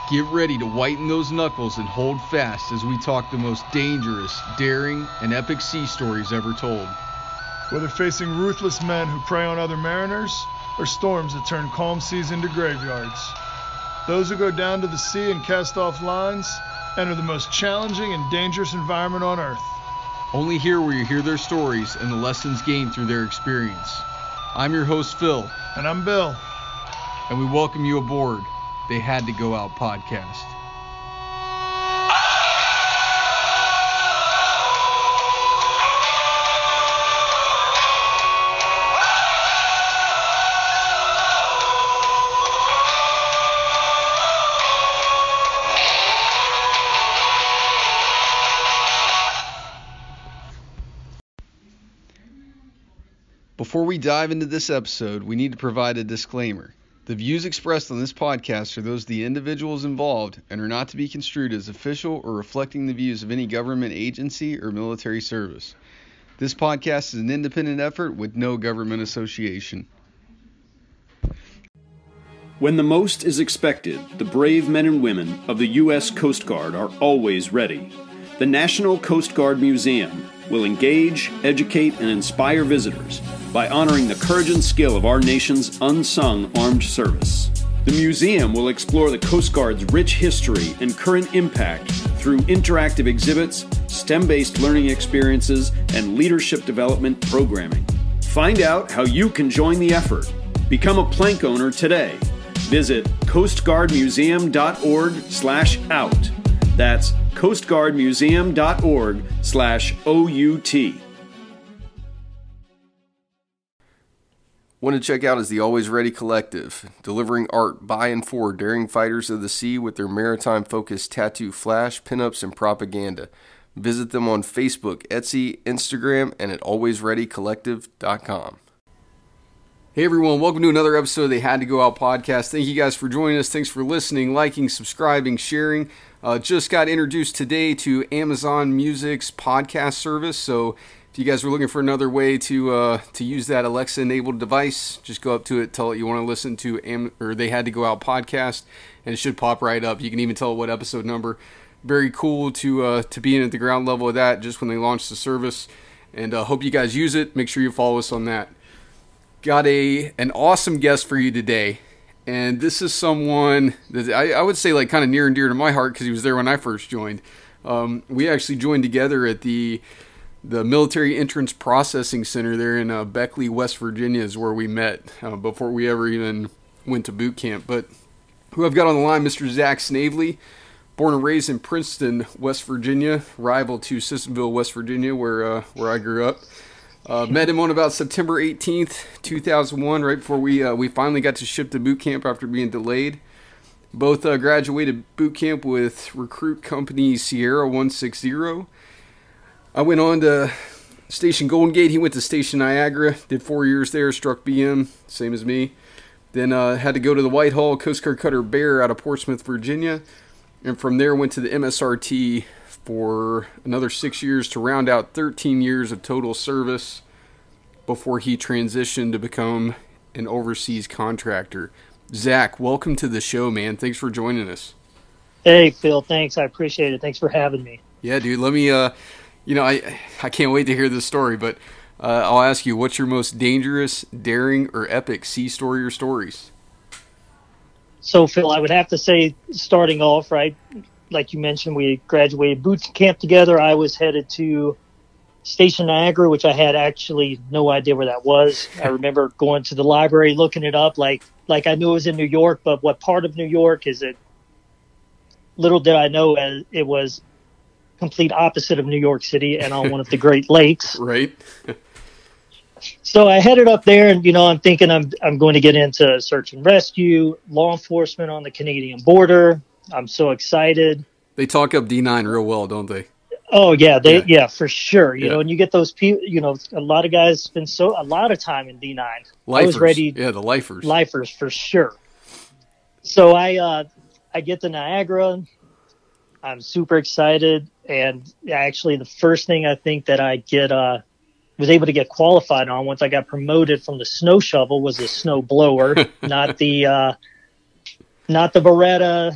Get ready to whiten those knuckles and hold fast as we talk the most dangerous, daring, and epic sea stories ever told. Whether facing ruthless men who prey on other mariners, or storms that turn calm seas into graveyards, those who go down to the sea and cast off lines enter the most challenging and dangerous environment on Earth. Only here will you hear their stories and the lessons gained through their experience. I'm your host, Phil. And I'm Bill. And we welcome you aboard They Had to Go Out podcast. Before we dive into this episode, we need to provide a disclaimer. The views expressed on this podcast are those of the individuals involved and are not to be construed as official or reflecting the views of any government agency or military service. This podcast is an independent effort with no government association. When the most is expected, the brave men and women of the U.S. Coast Guard are always ready. The National Coast Guard Museum will engage, educate, and inspire visitors by honoring the courage and skill of our nation's unsung armed service. The museum will explore the Coast Guard's rich history and current impact through interactive exhibits, STEM-based learning experiences, and leadership development programming. Find out how you can join the effort. Become a plank owner today. Visit coastguardmuseum.org/out. That's coastguardmuseum.org/OUT. Want to check out is the Always Ready Collective, delivering art by and for daring fighters of the sea with their maritime-focused tattoo flash, pinups, and propaganda. Visit them on Facebook, Etsy, Instagram, and at alwaysreadycollective.com. Hey everyone, welcome to another episode of They Had to Go Out podcast. Thank you guys for joining us. Thanks for listening, liking, subscribing, sharing. Just got introduced today to Amazon Music's podcast service, so if you guys were looking for another way to use that Alexa-enabled device, just go up to it, tell it you want to listen to They Had to Go Out podcast, and it should pop right up. You can even tell it what episode number. Very cool to be in at the ground level of that just when they launched the service, and hope you guys use it. Make sure you follow us on that. Got an awesome guest for you today, and this is someone that I would say like kind of near and dear to my heart because he was there when I first joined. We actually joined together at the Military Entrance Processing Center there in Beckley, West Virginia is where we met before we ever even went to boot camp. But who I've got on the line, Mr. Zach Snavely, born and raised in Princeton, West Virginia, rival to Sissonville, West Virginia, where I grew up. Met him on about September 18th, 2001, right before we finally got to ship to boot camp after being delayed. Both graduated boot camp with recruit company Sierra 160. I went on to Station Golden Gate. He went to Station Niagara, did 4 years there, struck BM, same as me. Then had to go to the Whitehall Coast Guard Cutter Bear out of Portsmouth, Virginia. And from there went to the MSRT for another 6 years to round out 13 years of total service before he transitioned to become an overseas contractor. Zach, welcome to the show, man. Thanks for joining us. Hey, Phil. Thanks. I appreciate it. Thanks for having me. Yeah, dude. Let me, I can't wait to hear this story, but I'll ask you, what's your most dangerous, daring, or epic sea story or stories? So, Phil, I would have to say, starting off, right, like you mentioned, we graduated boot camp together. I was headed to Station Niagara, which I had actually no idea where that was. I remember going to the library, looking it up, like I knew it was in New York, but what part of New York is it? Little did I know it was complete opposite of New York City and on one of the Great Lakes. Right. So I headed up there, and I'm thinking I'm going to get into search and rescue, law enforcement on the Canadian border. I'm so excited. They talk up D9 real well, don't they? Oh yeah, yeah, for sure. You know, and you get those people. A lot of guys spend a lot of time in D9. Lifers. I was ready. Yeah, the lifers. Lifers for sure. So I get to Niagara. I'm super excited, and actually, the first thing I think that I was able to get qualified on once I got promoted from the snow shovel was a snow blower, not the Beretta,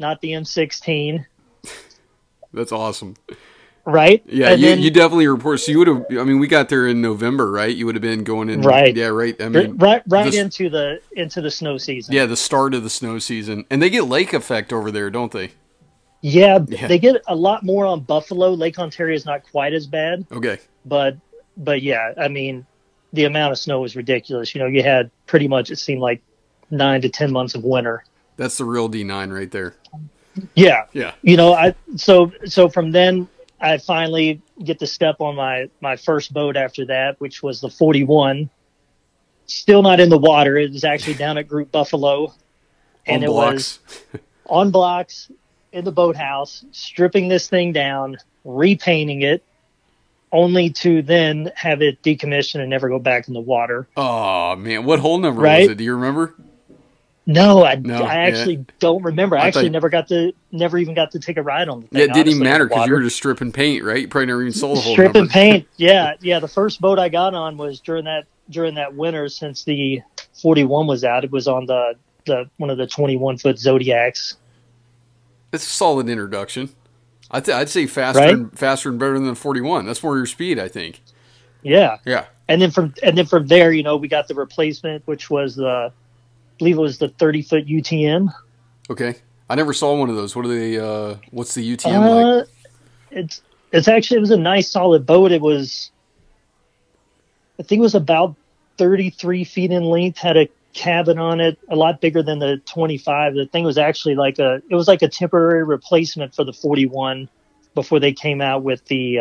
not the M16. That's awesome. Right? Yeah, And then, you definitely report. So you would have. I mean, we got there in November, right? You would have been going in. Right. Yeah, right. I mean, right into the snow season. Yeah, the start of the snow season, and they get lake effect over there, don't they? Yeah, they get a lot more on Buffalo. Lake Ontario is not quite as bad. Okay. But yeah, I mean, the amount of snow was ridiculous. You know, you had pretty much, it seemed like 9 to 10 months of winter. That's the real D9 right there. Yeah. Yeah. You know, so from then I finally get to step on my first boat after that, which was the 41. Still not in the water. It was actually down at Group Buffalo. And on blocks. Was on blocks in the boathouse, stripping this thing down, repainting it, only to then have it decommissioned and never go back in the water. Oh, man. What hull number was it? Do you remember? No, I actually don't remember. I actually never even got to take a ride on the thing. Yeah, it didn't even matter because you were just stripping paint, right? You probably never even sold a whole stripping paint. Yeah. The first boat I got on was during that winter, since the 41 was out. It was on the one of the 21-foot Zodiacs. It's a solid introduction. I'd say faster and better than the 41. That's more your speed, I think. Yeah. Yeah. And then from there, you know, we got the replacement, which was I believe it was the 30-foot UTM. Okay. I never saw one of those. What are they? What's the UTM like? It was a nice solid boat. It was, I think it was about 33 feet in length, had a cabin on it, a lot bigger than the 25. The thing was actually like a temporary replacement for the 41 before they came out with the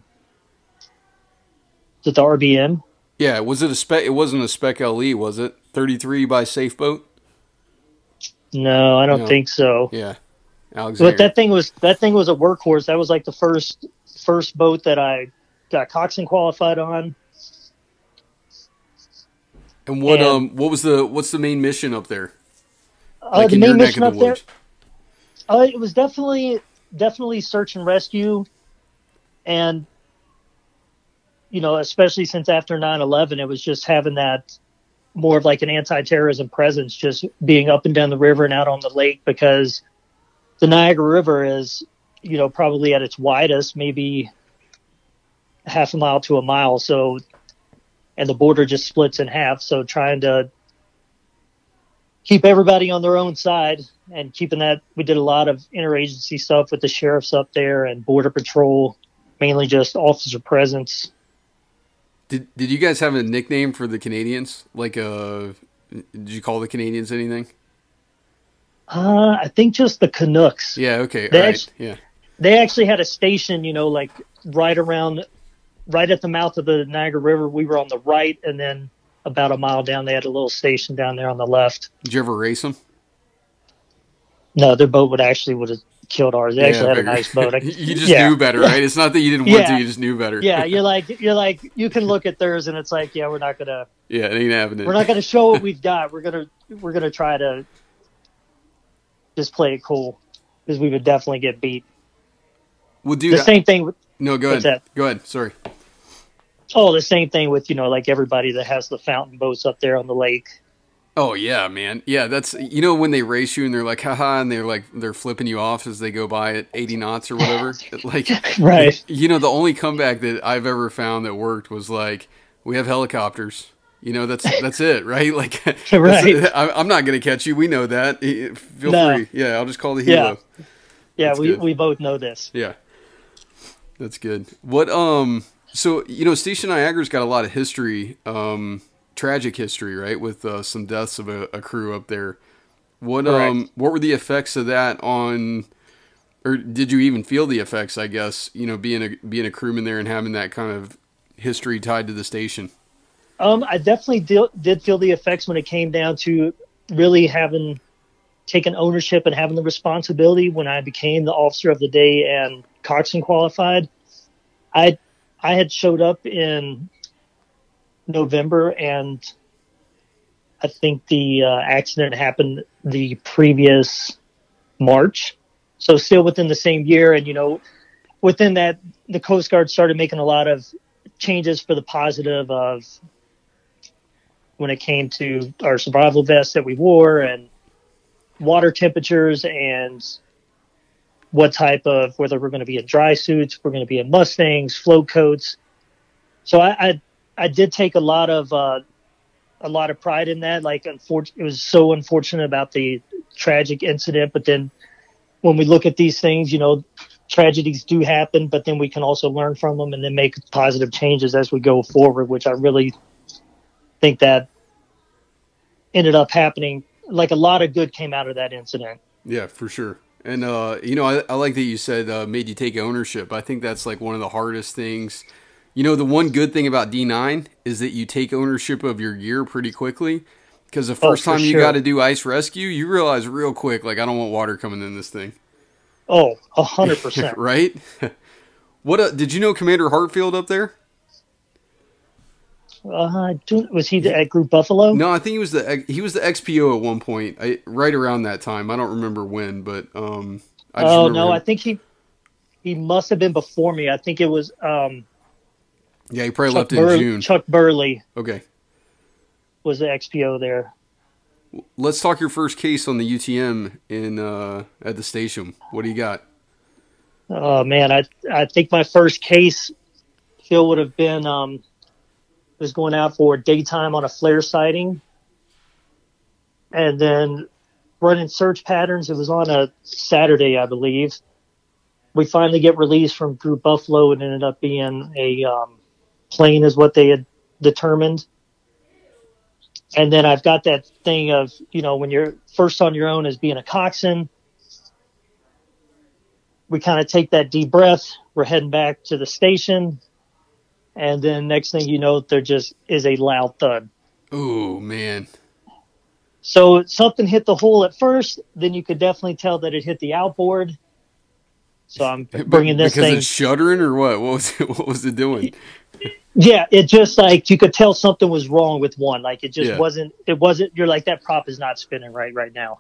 RBM. Yeah, was it a spec? It wasn't a spec LE, was it? 33 by Safe Boat? No, I don't think so. Yeah, Alexander. But that thing was a workhorse. That was like the first boat that I got coxswain qualified on. And what's the main mission up there? Like the main mission up there, it was definitely search and rescue, and you know, especially since after 9/11, it was just having that more of like an anti-terrorism presence, just being up and down the river and out on the lake, because the Niagara River is, you know, probably at its widest, maybe half a mile to a mile. So, and the border just splits in half. So trying to keep everybody on their own side and keeping that, we did a lot of interagency stuff with the sheriffs up there and border patrol, mainly just officer presence. Did you guys have a nickname for the Canadians? Like, did you call the Canadians anything? I think just the Canucks. Yeah. Okay. They actually had a station, you know, like right at the mouth of the Niagara River. We were on the right, and then about a mile down, they had a little station down there on the left. Did you ever race them? No, their boat would have killed ours. They actually had a nice boat. You just knew better, right? It's not that you didn't want to; you just knew better. Yeah, you're like, you can look at theirs, and it's like, yeah, we're not gonna. Yeah, it ain't happening. We're not gonna show what we've got. We're gonna try to just play it cool, because we would definitely get beat. We'll do the same thing. No, go ahead. Go ahead. Sorry. Oh, the same thing with, you know, like everybody that has the fountain boats up there on the lake. Oh yeah, man. Yeah, that's, you know, when they race you and they're like, haha, and they're flipping you off as they go by at 80 knots or whatever. Like, right. You know, the only comeback that I've ever found that worked was like, we have helicopters. You know, that's it, right? Like, right. I'm not going to catch you. We know that. Feel free. Yeah, I'll just call the helo. Yeah, we both know this. Yeah. That's good. What, so, you know, Station Niagara's got a lot of history, tragic history, right? With some deaths of a crew up there. What were the effects of that on, or did you even feel the effects, I guess, you know, being a crewman there and having that kind of history tied to the station? I definitely did feel the effects when it came down to really having taken ownership and having the responsibility when I became the officer of the day and coxswain qualified. I had showed up in November, and I think the accident happened the previous March. So still within the same year. And, you know, within that, the Coast Guard started making a lot of changes for the positive of when it came to our survival vests that we wore and water temperatures and what type of, whether we're going to be in dry suits, we're going to be in Mustangs, float coats. So I did take a lot of pride in that. Like, it was so unfortunate about the tragic incident, but then when we look at these things, you know, tragedies do happen, but then we can also learn from them and then make positive changes as we go forward, which I really think that ended up happening. Like, a lot of good came out of that incident. Yeah, for sure. And, you know, I like that you said made you take ownership. I think that's like one of the hardest things. You know, the one good thing about D9 is that you take ownership of your gear pretty quickly. Because the first time you got to do ice rescue, you realize real quick, like, I don't want water coming in this thing. Oh, 100%. Right? What did you know Commander Hartfield up there? Was he at Group Buffalo? No, I think he was the XPO at one point, right around that time. I don't remember when, but I think he must have been before me. I think it was yeah, he probably left in June. Chuck Burley. Okay. Was the XPO there. Let's talk your first case on the UTM at the station. What do you got? Oh man, I think my first case, Phil, would have been was going out for daytime on a flare sighting, and then running search patterns. It was on a Saturday, I believe. We finally get released from Group Buffalo, and it ended up being a plane, is what they had determined. And then I've got that thing of, you know, when you're first on your own as being a coxswain, we kind of take that deep breath. We're heading back to the station. And then next thing you know, there just is a loud thud. Oh, man. So something hit the hole at first. Then you could definitely tell that it hit the outboard. So I'm bringing this because thing. It's shuddering or what? What was it doing? Yeah, it just, like, you could tell something was wrong with one. Like, it just wasn't, you're like, that prop is not spinning right now.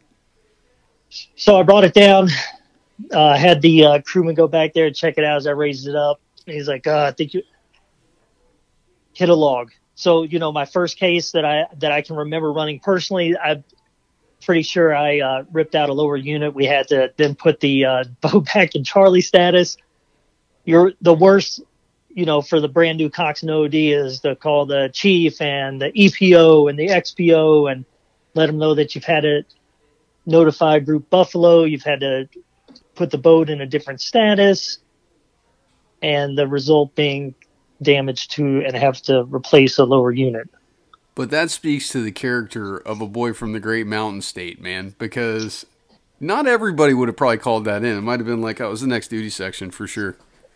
So I brought it down, had the crewman go back there and check it out as I raised it up. And he's like, I think you hit a log. So, you know, my first case that I can remember running personally, I'm pretty sure I ripped out a lower unit. We had to then put the boat back in Charlie status. You're the worst. You know, for the brand new coxswain OD is to call the chief and the EPO and the XPO and let them know that you've had to notify Group Buffalo. You've had to put the boat in a different status, and the result being damage to and have to replace a lower unit. But that speaks to the character of a boy from the Great Mountain State, man, because not everybody would have probably called that in. It might have been like, oh, it was the next duty section for sure.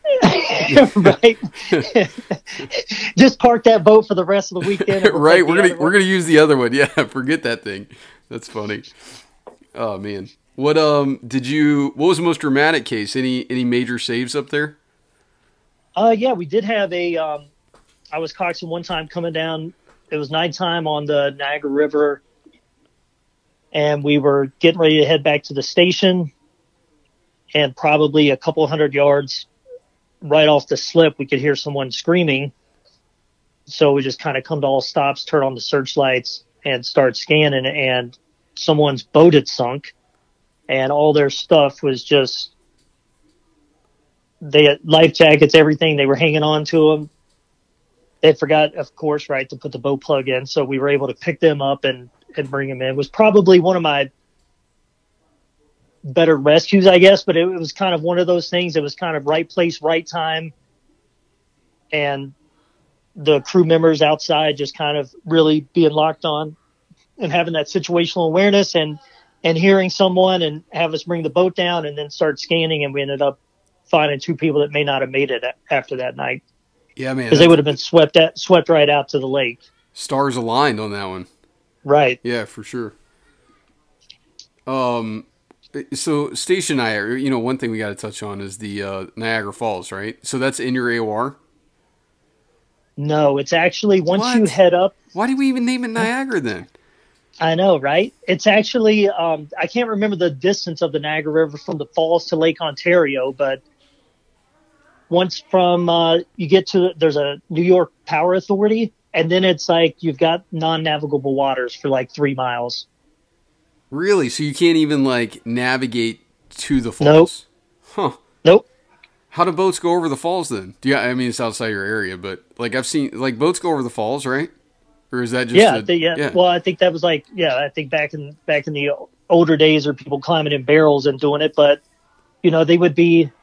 Right. Just park that boat for the rest of the weekend. Right. We're gonna use the other one. Yeah. Forget that thing. That's funny. Oh man. What was the most dramatic case? Any major saves up there? Yeah, we did have I was coxswain one time coming down. It was nighttime on the Niagara River, and we were getting ready to head back to the station, and probably a couple 100 yards right off the slip, we could hear someone screaming. So we just kind of come to all stops, turn on the searchlights, and start scanning. And someone's boat had sunk, and all their stuff was just, they had life jackets, everything. They were hanging on to them. They forgot, of course, right, to put the boat plug in. So we were able to pick them up and bring them in. It was probably one of my better rescues, I guess, but it was kind of one of those things. It was kind of right place, right time. And the crew members outside just kind of really being locked on and having that situational awareness and hearing someone and have us bring the boat down and then start scanning. And we ended up finding two people that may not have made it after that night. Yeah, man. Because they would have been swept right out to the lake. Stars aligned on that one. Right. Yeah, for sure. So Station Niagara, you know, one thing we got to touch on is the Niagara Falls, right? So that's in your AOR? No, it's actually once you head up. Why do we even name it Niagara then? I know, right? It's actually, I can't remember the distance of the Niagara River from the falls to Lake Ontario, but once from you get to, there's a New York Power Authority, and then it's like you've got non-navigable waters for like 3 miles. Really? So you can't even like navigate to the Nope. falls. Huh. Nope. How do boats go over the falls then? I mean, it's outside your area, but like I've seen, like boats go over the falls, right? Or is that just Yeah. Well, I think that was like, I think back in the older days, or people climbing in barrels and doing it, but they would be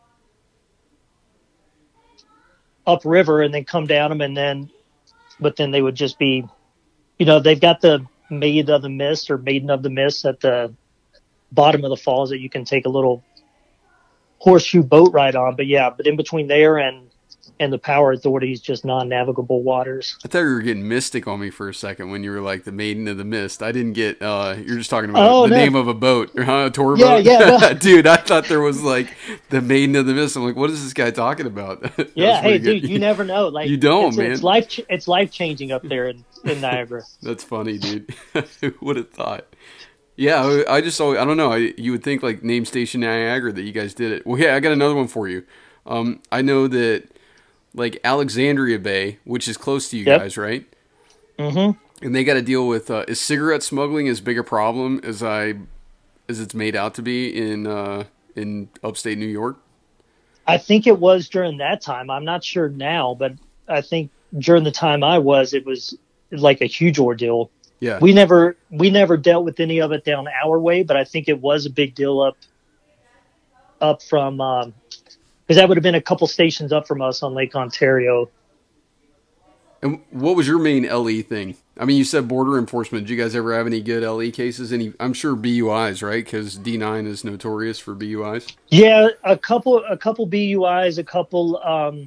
upriver and then come down them, but then they would just be, they've got the Maiden of the Mist at the bottom of the falls that you can take a little horseshoe boat ride on. But in between there and the Power Authority's just non-navigable waters. I thought you were getting mystic on me for a second when you were like the Maiden of the Mist. I didn't get, you're just talking about name of a boat, a tour boat. Yeah. Dude, I thought there was like the Maiden of the Mist. I'm like, what is this guy talking about? Yeah. Hey, dude, you never know. Like, you don't, man. It's life changing up there in Niagara. That's funny, dude. Who would have thought? Yeah, I don't know. You would think like name Station Niagara that you guys did it. Well, yeah, I got another one for you. I know that like Alexandria Bay, which is close to you guys, right? Mm-hmm. And they got to deal with is cigarette smuggling as big a problem as it's made out to be in upstate New York? I think it was during that time. I'm not sure now, but I think during the time it was like a huge ordeal. Yeah. We never dealt with any of it down our way, but I think it was a big deal up from because that would have been a couple stations up from us on Lake Ontario. And what was your main LE thing? I mean, you said border enforcement. Did you guys ever have any good LE cases? I'm sure BUIs, right? Because D9 is notorious for BUIs. Yeah, a couple BUIs, a couple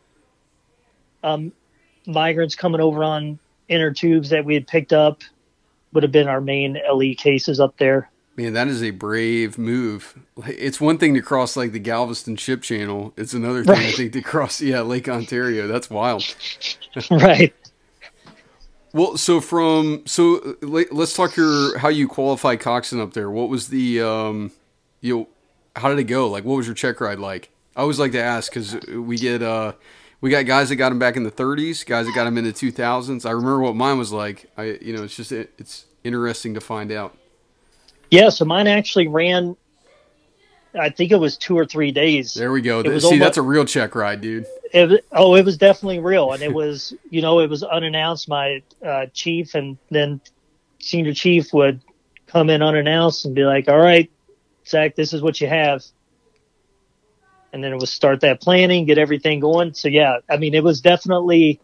migrants coming over on inner tubes that we had picked up would have been our main LE cases up there. Man, that is a brave move. It's one thing to cross like the Galveston Ship Channel. It's another thing, I think, to cross Lake Ontario. That's wild. Right. Well, let's talk how you qualify coxswain up there. What was the how did it go? Like, what was your check ride like? I always like to ask because we got guys that got them back in the 30s, guys that got them in the 2000s. I remember what mine was like. It's interesting to find out. Yeah, so mine actually ran, I think it was 2 or 3 days. There we go. That's a real check ride, dude. It was definitely real. And it was, it was unannounced. My chief and then senior chief would come in unannounced and be like, all right, Zach, this is what you have. And then it was start that planning, get everything going. So, yeah, I mean, it was definitely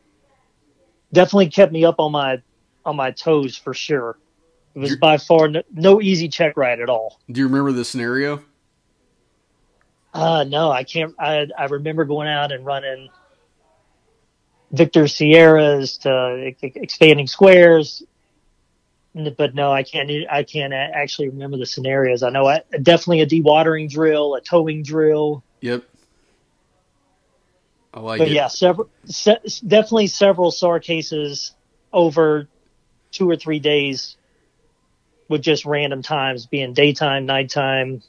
kept me up on my toes for sure. It was by far no easy check ride at all. Do you remember the scenario? No, I can't. I remember going out and running Victor Sierras to expanding squares, but no, I can't actually remember the scenarios. I know definitely a dewatering drill, a towing drill. Yep. I like it. Yeah, definitely several SAR cases over 2 or 3 days with just random times being daytime, nighttime.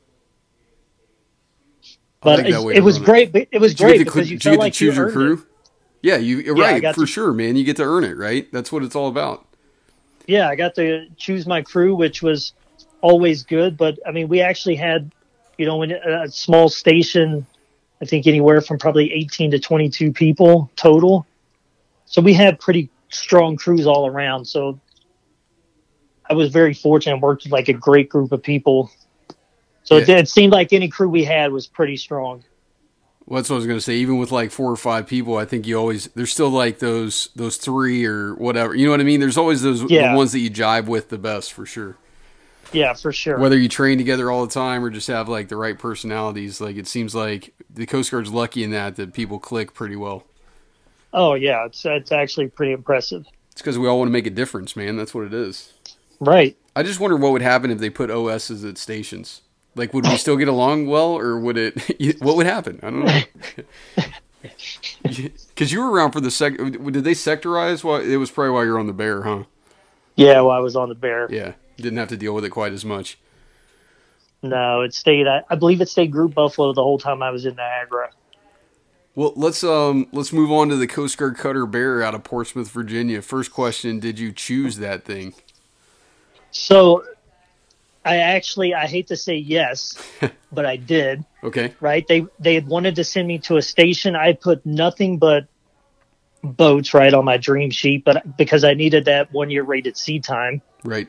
But it was great. It was great because you felt like you choose your crew. Yeah, you're right, for sure, man. You get to earn it, right? That's what it's all about. Yeah, I got to choose my crew, which was always good. But, I mean, we actually had, in a small station, I think anywhere from probably 18 to 22 people total. So we had pretty strong crews all around. So I was very fortunate and worked with like a great group of people. So it seemed like any crew we had was pretty strong. Well, that's what I was going to say. Even with like 4 or 5 people, I think there's still like those 3 or whatever. You know what I mean? There's always the ones that you jive with the best for sure. Yeah, for sure. Whether you train together all the time or just have like the right personalities, like it seems like the Coast Guard's lucky in that people click pretty well. Oh yeah, it's actually pretty impressive. It's because we all want to make a difference, man. That's what it is. Right. I just wonder what would happen if they put OSs at stations. Like, would we still get along well, or would it? What would happen? I don't know. Because you were around for the did they sectorize? It was probably while you were on the Bear, huh? Yeah, while I was on the Bear. Yeah, didn't have to deal with it quite as much. No, it stayed. I believe it stayed Group Buffalo the whole time I was in Niagara. Well, let's move on to the Coast Guard Cutter Bear out of Portsmouth, Virginia. First question: did you choose that thing? So, I hate to say yes, but I did. Okay. Right? They had wanted to send me to a station. I put nothing but boats right on my dream sheet, but because I needed that 1 year rated sea time. Right.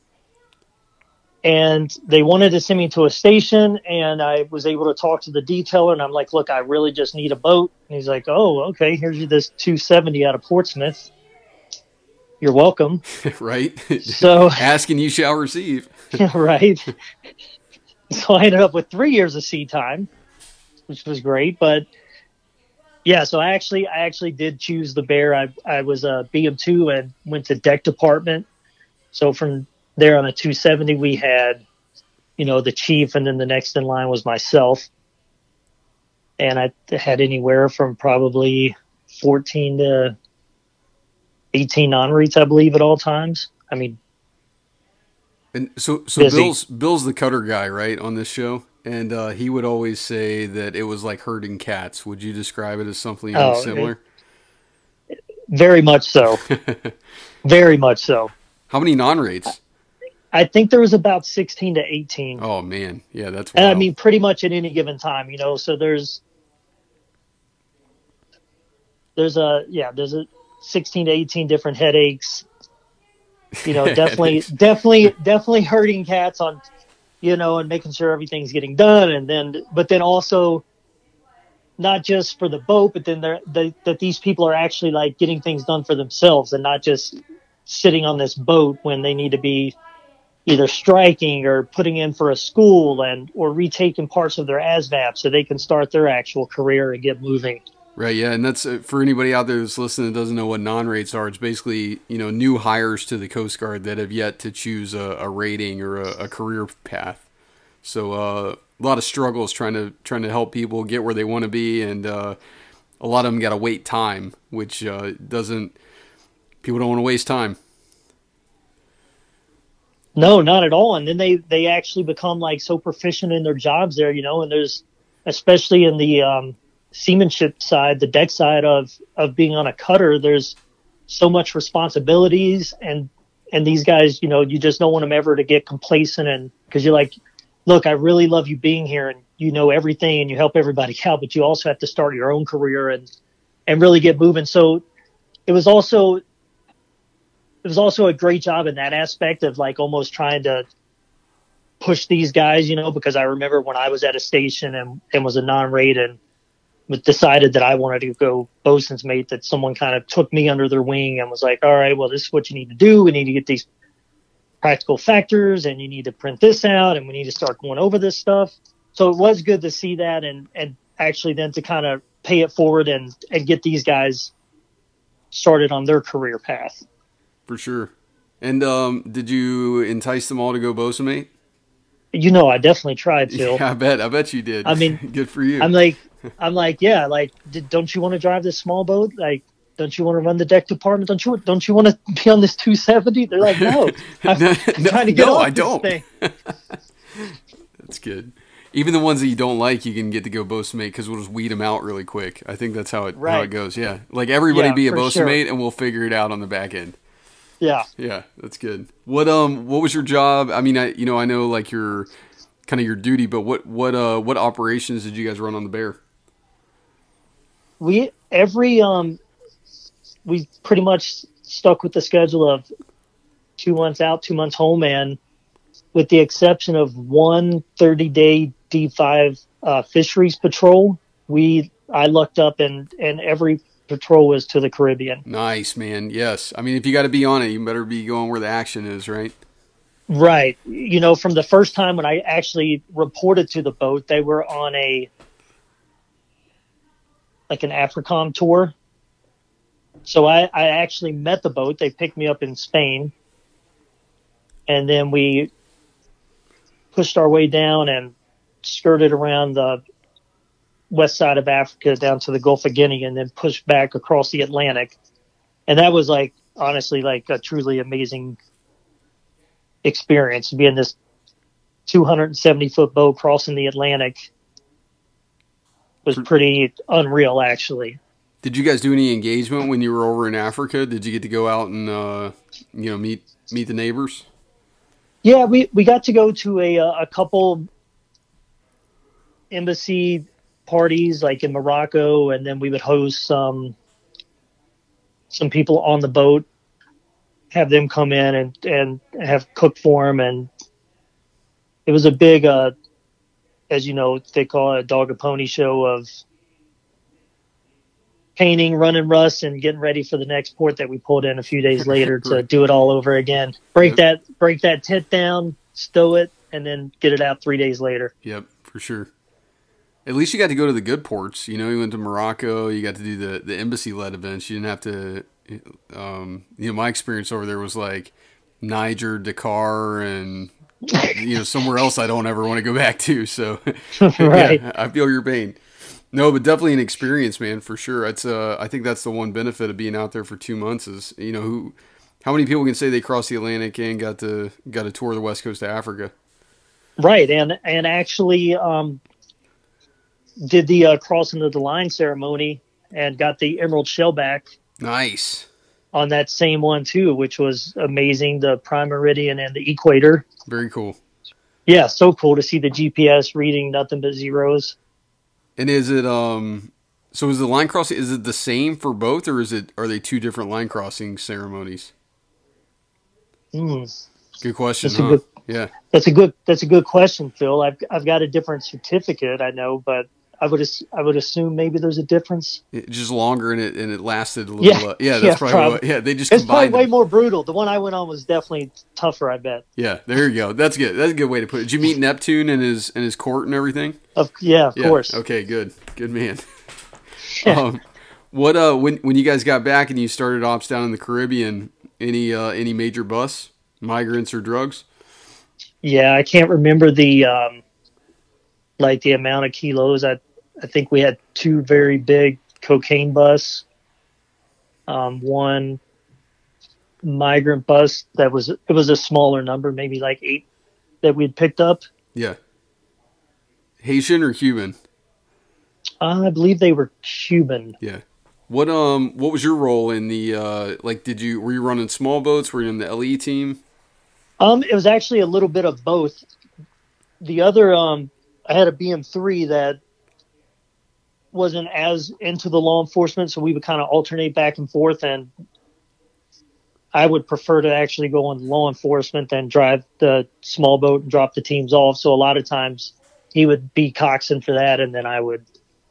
And they wanted to send me to a station, and I was able to talk to the detailer, and I'm like, look, I really just need a boat. And he's like, oh, okay, here's this 270 out of Portsmouth. You're welcome. Right. So ask and you shall receive. Right. So I ended up with 3 years of sea time, which was great. But yeah, so I actually did choose the Bear. I was a BM2 and went to deck department. So from there on a 270, we had, the chief, and then the next in line was myself. And I had anywhere from probably 14 to 18 non-reads, I believe, at all times. I mean, and so busy. Bill's the cutter guy, right, on this show, and he would always say that it was like herding cats. Would you describe it as something similar? Very much so. Very much so. How many non-rates? I think there was about 16 to 18. Oh man, yeah, that's wild. And I mean, pretty much at any given time, so there's a 16 to 18 different headaches, definitely herding cats on, and making sure everything's getting done. But then also not just for the boat, but then that these people are actually like getting things done for themselves and not just sitting on this boat when they need to be either striking or putting in for a school or retaking parts of their ASVAB so they can start their actual career and get moving. Right, yeah, and that's for anybody out there that's listening that doesn't know what non-rates are. It's basically new hires to the Coast Guard that have yet to choose a rating or a career path. So a lot of struggles trying to help people get where they want to be, and a lot of them got to wait time, which people don't want to waste time. No, not at all. And then they actually become like so proficient in their jobs there, and there's, especially in the seamanship side, the deck side of being on a cutter, there's so much responsibilities, and these guys, you just don't want them ever to get complacent, and because you're like, look, I really love you being here, and you know everything, and you help everybody out, but you also have to start your own career and really get moving. So it was also a great job in that aspect of like almost trying to push these guys, because I remember when I was at a station and was a non-rate and decided that I wanted to go bosun's mate, that someone kind of took me under their wing and was like, all right, well, this is what you need to do. We need to get these practical factors, and you need to print this out, and we need to start going over this stuff. So it was good to see that and actually then to kind of pay it forward and get these guys started on their career path. For sure. And did you entice them all to go bosun mate? I definitely tried to. Yeah, I bet you did. I mean, good for you. I'm like, yeah, like, don't you want to drive this small boat? Like, don't you want to run the deck department? Don't you want to be on this 270? They're like, no, I'm trying to get off this thing. That's good. Even the ones that you don't like, you can get to go bosun mate because we'll just weed them out really quick. I think that's how it goes. Yeah, like everybody be a bosun mate, and we'll figure it out on the back end. Yeah. Yeah, that's good. What was your job? I mean, I know like your kind of your duty, but what operations did you guys run on the Bear? We pretty much stuck with the schedule of 2 months out, 2 months home, and with the exception of one 30-day D5 fisheries patrol, I lucked up and every patrol was to the Caribbean. Nice, man. Yes. I mean, if you got to be on it, you better be going where the action is, right? Right. From the first time when I actually reported to the boat, they were on an AFRICOM tour. So I actually met the boat. They picked me up in Spain. And then we pushed our way down and skirted around the west side of Africa down to the Gulf of Guinea, and then pushed back across the Atlantic. And that was honestly a truly amazing experience to be in this 270-foot boat crossing the Atlantic. Was pretty unreal, actually. Did you guys do any engagement when you were over in Africa? Did you get to go out and meet the neighbors? Yeah, we got to go to a couple embassy parties like in Morocco, and then we would host some people on the boat, have them come in and have cooked for them, and it was a big, as you know, they call it a dog and pony show of painting, running rust, and getting ready for the next port that we pulled in a few days later to do it all over again. Break that tent down, stow it, and then get it out 3 days later. Yep, for sure. At least you got to go to the good ports. You know, you went to Morocco. You got to do the embassy-led events. You didn't have to. My experience over there was like Niger, Dakar, and somewhere else I don't ever want to go back to. So, right. Yeah, I feel your pain. No, but definitely an experience, man, for sure. It's I think that's the one benefit of being out there for 2 months is how many people can say they crossed the Atlantic and got to tour the west coast of Africa. Right, and actually did the crossing of the line ceremony and got the emerald shellback. Nice. On that same one too, which was amazing. The prime meridian and the equator. Very cool. Yeah, so cool to see the GPS reading nothing but zeros. And is it so is the line crossing, is it the same for both, or are they two different line crossing ceremonies? Good question. Yeah. That's a good question, Phil. I've got a different certificate, I know, but I would assume maybe there's a difference. Just longer and it lasted a little. Yeah, that's probably. They just combined. It's probably way more brutal. The one I went on was definitely tougher, I bet. Yeah, there you go. That's good. That's a good way to put it. Did you meet Neptune and his court and everything? Of course. Okay, good man. What when you guys got back and you started ops down in the Caribbean, any major busts, migrants or drugs? Yeah, I can't remember the amount of kilos. I think we had 2 very big cocaine busts. One migrant bus it was a smaller number, maybe like 8 that we'd picked up. Yeah. Haitian or Cuban? I believe they were Cuban. Yeah. What was your role in the were you running small boats? Were you in the LE team? It was actually a little bit of both. The other I had a BM3 that wasn't as into the law enforcement, so we would kind of alternate back and forth, and I would prefer to actually go on law enforcement than drive the small boat and drop the teams off. So a lot of times he would be coxswain for that, and then I would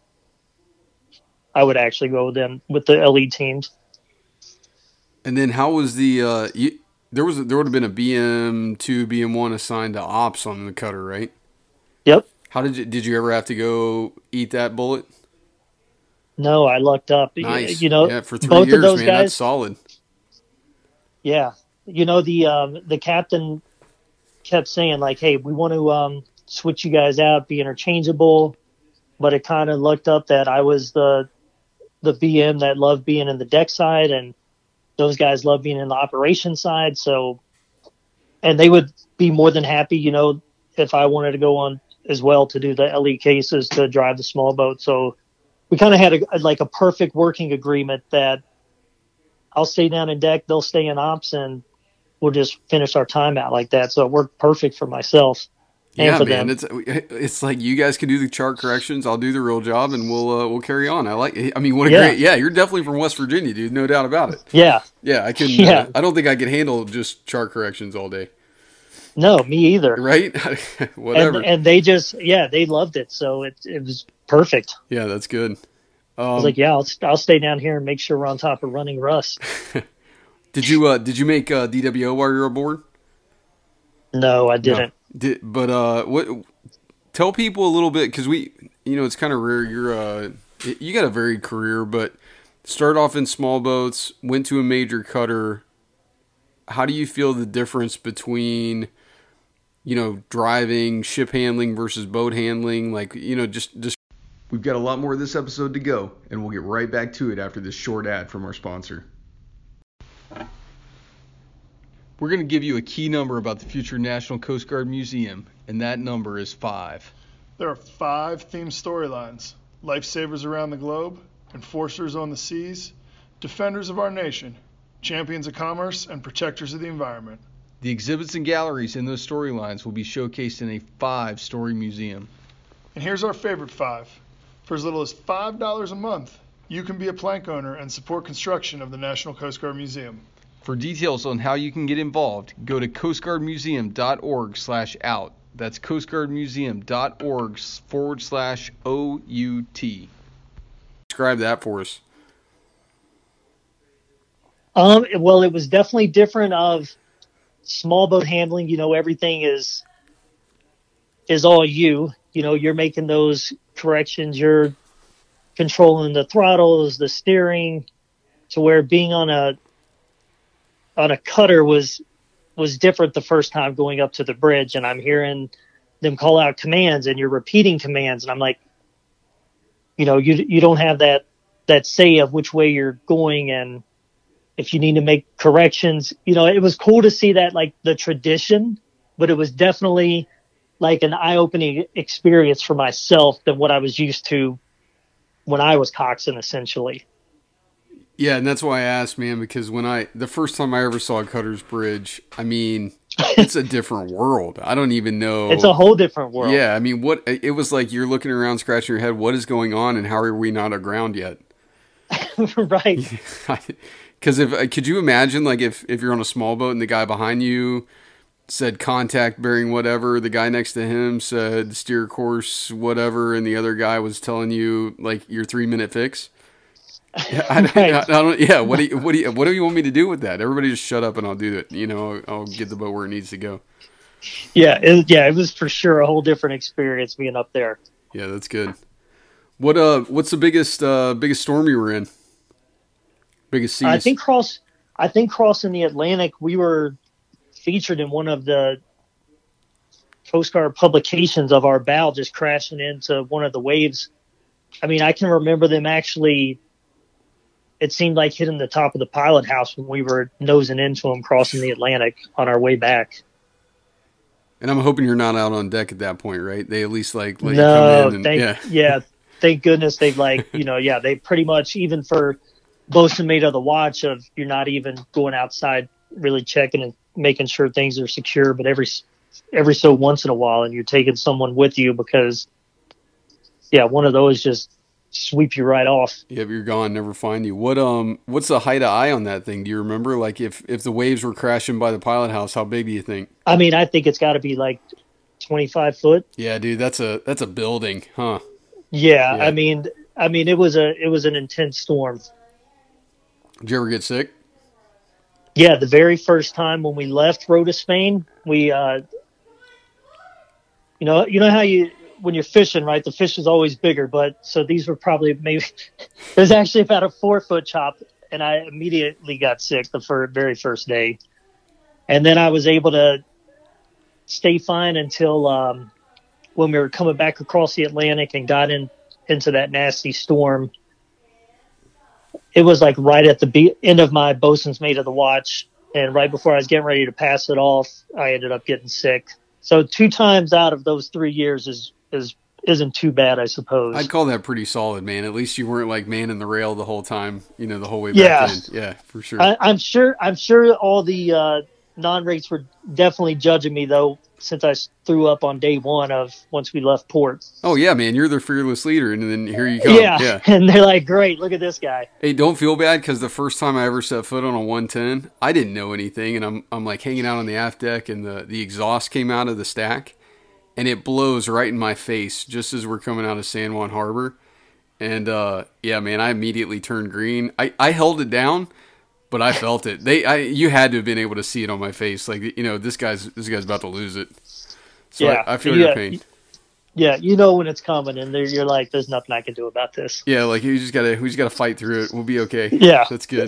actually go with the LE teams. And then how was the there would have been a BM2, BM1 assigned to ops on the cutter, right? Yep. How did you ever have to go eat that bullet? No, I lucked up. Nice. For 3 both years, of those man, guys, that's solid. Yeah. The captain kept saying like, hey, we want to switch you guys out, be interchangeable. But it kind of looked up that I was the BM that loved being in the deck side, and those guys love being in the operation side. So, and they would be more than happy, if I wanted to go on as well to do the LE cases to drive the small boat. So we kind of had a perfect working agreement that I'll stay down in deck, they'll stay in ops, and we'll just finish our time out like that. So it worked perfect for myself and for them. It's like you guys can do the chart corrections, I'll do the real job, and we'll carry on. What a great, you're definitely from West Virginia, dude, no doubt about it. Yeah. Yeah, I can, I don't think I could handle just chart corrections all day. No, me either. Right? Whatever. And they just, they loved it. So it was perfect. Yeah, that's good. I was like, I'll stay down here and make sure we're on top of running rust. Did you make DWO while you were aboard? No, I didn't. No. Tell people a little bit, because it's kind of rare. You got a varied career, but started off in small boats, went to a major cutter. How do you feel the difference between, driving, ship handling versus boat handling? Just. We've got a lot more of this episode to go, and we'll get right back to it after this short ad from our sponsor. We're going to give you a key number about the future National Coast Guard Museum, and that number is 5. There are 5 themed storylines: lifesavers around the globe, enforcers on the seas, defenders of our nation, champions of commerce, and protectors of the environment. The exhibits and galleries in those storylines will be showcased in a 5-story museum. And here's our favorite 5. For as little as $5 a month, you can be a plank owner and support construction of the National Coast Guard Museum. For details on how you can get involved, go to coastguardmuseum.org/out. That's coastguardmuseum.org/OUT. Describe that for us. Well, it was definitely different of small boat handling. You know, everything is all you. You know, you're making those corrections. You're controlling the throttles, the steering, to where being on a cutter was different the first time going up to the bridge, and I'm hearing them call out commands, and you're repeating commands, and I'm like, you know, you don't have that say of which way you're going, and if you need to make corrections. You know, it was cool to see that, like, the tradition, but it was definitely like an eye-opening experience for myself than what I was used to when I was coxswain, essentially. Yeah, and that's why I asked, man, because the first time I ever saw Cutter's Bridge, I mean, it's a different world. I don't even know. It's a whole different world. Yeah, I mean, it was like you're looking around, scratching your head. What is going on, and how are we not aground yet? Right. Because could you imagine, like, if you're on a small boat and the guy behind you said contact bearing whatever, the guy next to him said steer course whatever, and the other guy was telling you, like, your 3-minute fix? I don't. Yeah. What do you want me to do with that? Everybody just shut up and I'll do it. You know, I'll get the boat where it needs to go. Yeah. It was for sure a whole different experience being up there. Yeah, that's good. What's the biggest storm you were in? Biggest seas? I think crossing the Atlantic, we were featured in one of the Coast Guard publications of our bow just crashing into one of the waves. I mean, I can remember them actually. It seemed like hitting the top of the pilot house when we were nosing into them crossing the Atlantic on our way back. And I'm hoping you're not out on deck at that point, right? They at least like let you come in. Thank goodness they've they pretty much, even for bosun mate of the watch, of you're not even going outside really checking and making sure things are secure, but every so once in a while, and you're taking someone with you because one of those just sweep you right off. Yeah, but you're gone, never find you. What's the height of eye on that thing? Do you remember? Like if the waves were crashing by the pilot house, how big do you think? I mean, I think it's got to be like 25 foot. Yeah, dude, that's a building, huh? Yeah. I mean, it was an intense storm. Did you ever get sick? Yeah, the very first time when we left Rota, Spain, we, you know how when you're fishing, right? The fish is always bigger, but so these were probably there's actually about a 4-foot chop, and I immediately got sick the very first day. And then I was able to stay fine until when we were coming back across the Atlantic and got into that nasty storm. It was like right at the end of my bosun's mate of the watch, and right before I was getting ready to pass it off, I ended up getting sick. So 2 times out of those 3 years isn't too bad, I suppose. I'd call that pretty solid, man. At least you weren't like manning the rail the whole time, the whole way back in. Yeah, for sure. I'm sure all the non-rates were definitely judging me, though, since I threw up on day one once we left port. Oh, yeah, man. You're the fearless leader, and then here you come. Yeah. And they're like, great, look at this guy. Hey, don't feel bad, because the first time I ever set foot on a 110, I didn't know anything, and I'm like hanging out on the aft deck, and the exhaust came out of the stack, and it blows right in my face just as we're coming out of San Juan Harbor. And, man, I immediately turned green. I held it down, but I felt it. You had to have been able to see it on my face. Like, this guy's about to lose it. So yeah, I feel your pain. Yeah, you know when it's coming, and you're like, there's nothing I can do about this. Yeah, like we just gotta fight through it. We'll be okay. Yeah, that's good.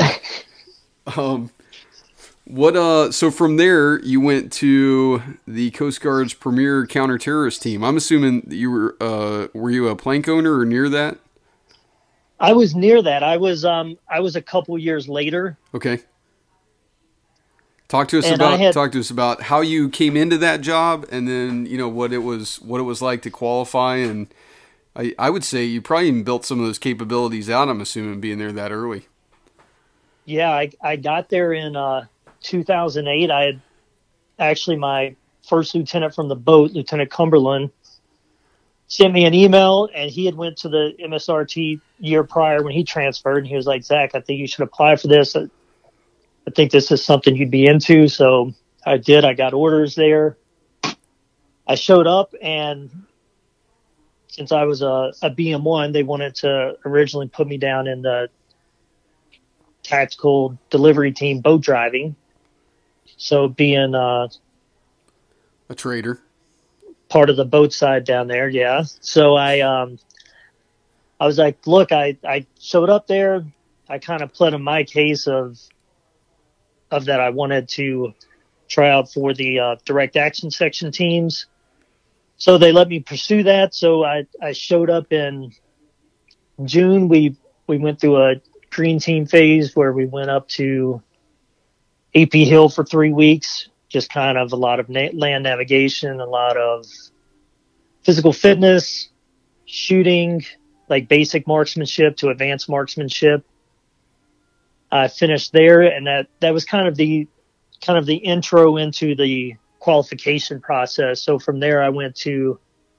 So from there you went to the Coast Guard's premier counter-terrorist team. I'm assuming you were you a plank owner or near that? I was near that. I was a couple years later. Okay. Talk to us about how you came into that job, and then what it was like to qualify. And I would say you probably even built some of those capabilities out. I'm assuming being there that early. Yeah, I got there in 2008. I had actually my first lieutenant from the boat, Lieutenant Cumberland, sent me an email, and he had went to the MSRT year prior when he transferred, and he was like, Zach, I think you should apply for this. I think this is something you'd be into. So I did. I got orders there. I showed up, and since I was a BM1, they wanted to originally put me down in the tactical delivery team boat driving. So being a trader, part of the boat side down there, yeah. So I was like, look, I showed up there. I kind of pled in my case of that I wanted to try out for the direct action section teams. So they let me pursue that. So I showed up in June. We went through a green team phase where we went up to AP Hill for 3 weeks, just kind of a lot of land navigation, a lot of physical fitness, shooting, like basic marksmanship to advanced marksmanship. I finished there, and that was kind of the intro into the qualification process. So from there, I went to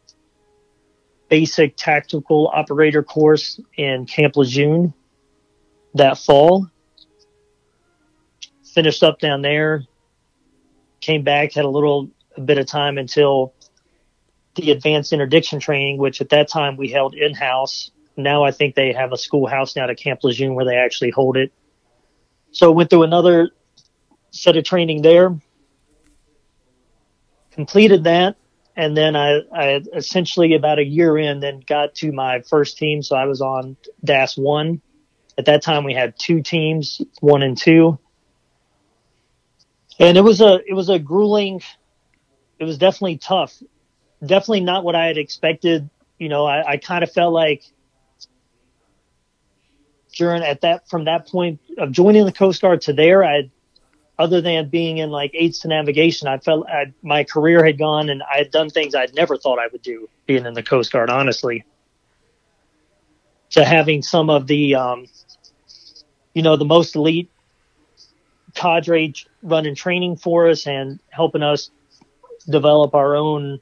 basic tactical operator course in Camp Lejeune that fall. Finished up down there, came back, had a bit of time until the advanced interdiction training, which at that time we held in-house. Now I think they have a schoolhouse now at Camp Lejeune where they actually hold it. So went through another set of training there, completed that, and then I essentially about a year in then got to my first team. So I was on DAS 1. At that time we had 2 teams, 1 and 2. And it was a grueling, it was definitely tough. Definitely not what I had expected. You know, I kind of felt like from that point of joining the Coast Guard to there, other than being in like aids to navigation, I felt my career had gone, and I had done things I'd never thought I would do being in the Coast Guard, honestly. To having some of the, the most elite cadre running training for us and helping us develop our own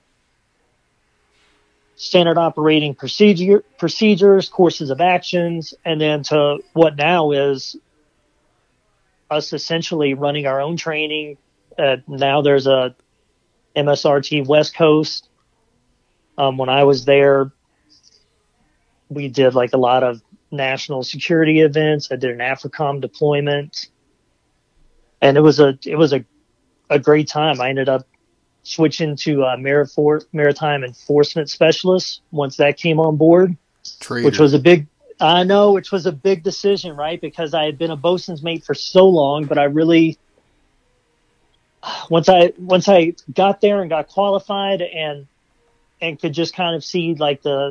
standard operating procedures, courses of actions, and then to what now is us essentially running our own training. Now there's a MSRT West Coast. When I was there, we did like a lot of national security events. I did an AFRICOM deployment, and it was a great time. I ended up switching to maritime enforcement specialist once that came on board, which was a big decision, right? Because I had been a bosun's mate for so long, but I really, once I got there and got qualified and could just kind of see like the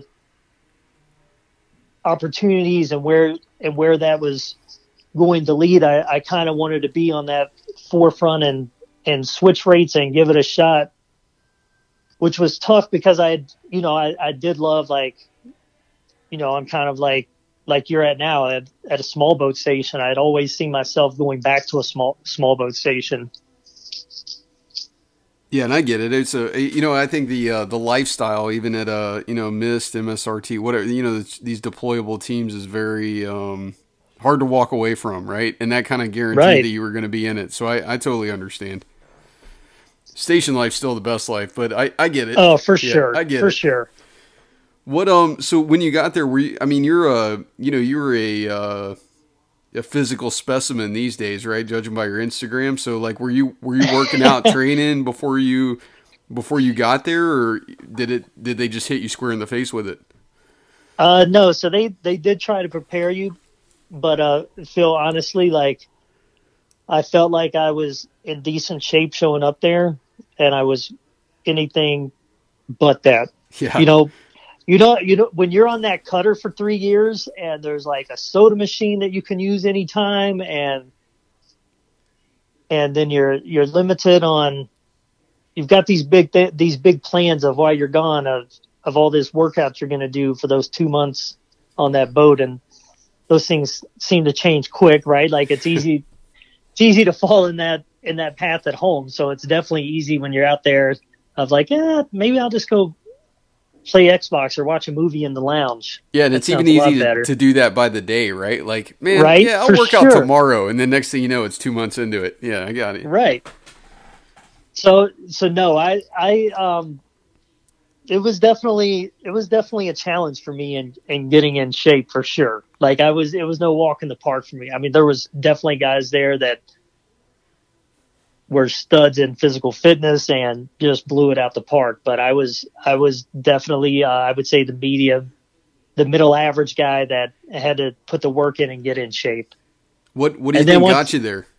opportunities and where that was going to lead, I kind of wanted to be on that forefront and switch rates and give it a shot, which was tough because I did love, like, I'm kind of like you're at now at a small boat station. I'd always seen myself going back to a small boat station. Yeah, and I get it. It's I think the lifestyle, even at MIST, MSRT, whatever, these deployable teams is very hard to walk away from, right? And that kind of guaranteed that you were going to be in it. So I totally understand. Station life's still the best life, but I get it. Oh, for sure. I get it. For it. sure. What so when you got there, you're a physical specimen these days, right? Judging by your Instagram. So like, were you working out, training before you got there, or did they just hit you square in the face with it? No. So they did try to prepare you, but Phil, honestly, like, I felt like I was in decent shape showing up there, and I was anything but that. Yeah. When you're on that cutter for 3 years and there's like a soda machine that you can use anytime, and then you're limited on, you've got these big plans of why you're gone, of all this workouts you're going to do for those 2 months on that boat. And those things seem to change quick, right? Like it's easy to fall in that in that path at home. So it's definitely easy when you're out there of like, yeah, maybe I'll just go play Xbox or watch a movie in the lounge. Yeah, and That it's even sounds a lot easy better. to do that by the day, right? Like, man, Right? yeah, I'll For work out sure. tomorrow, and then next thing you know, it's 2 months into it. Yeah, I got it. Right. So no, it was definitely a challenge for me in getting in shape for sure. Like it was no walk in the park for me. I mean, there was definitely guys there that were studs in physical fitness and just blew it out the park. But I was definitely, I would say the middle average guy that had to put the work in and get in shape. What do you think got you there?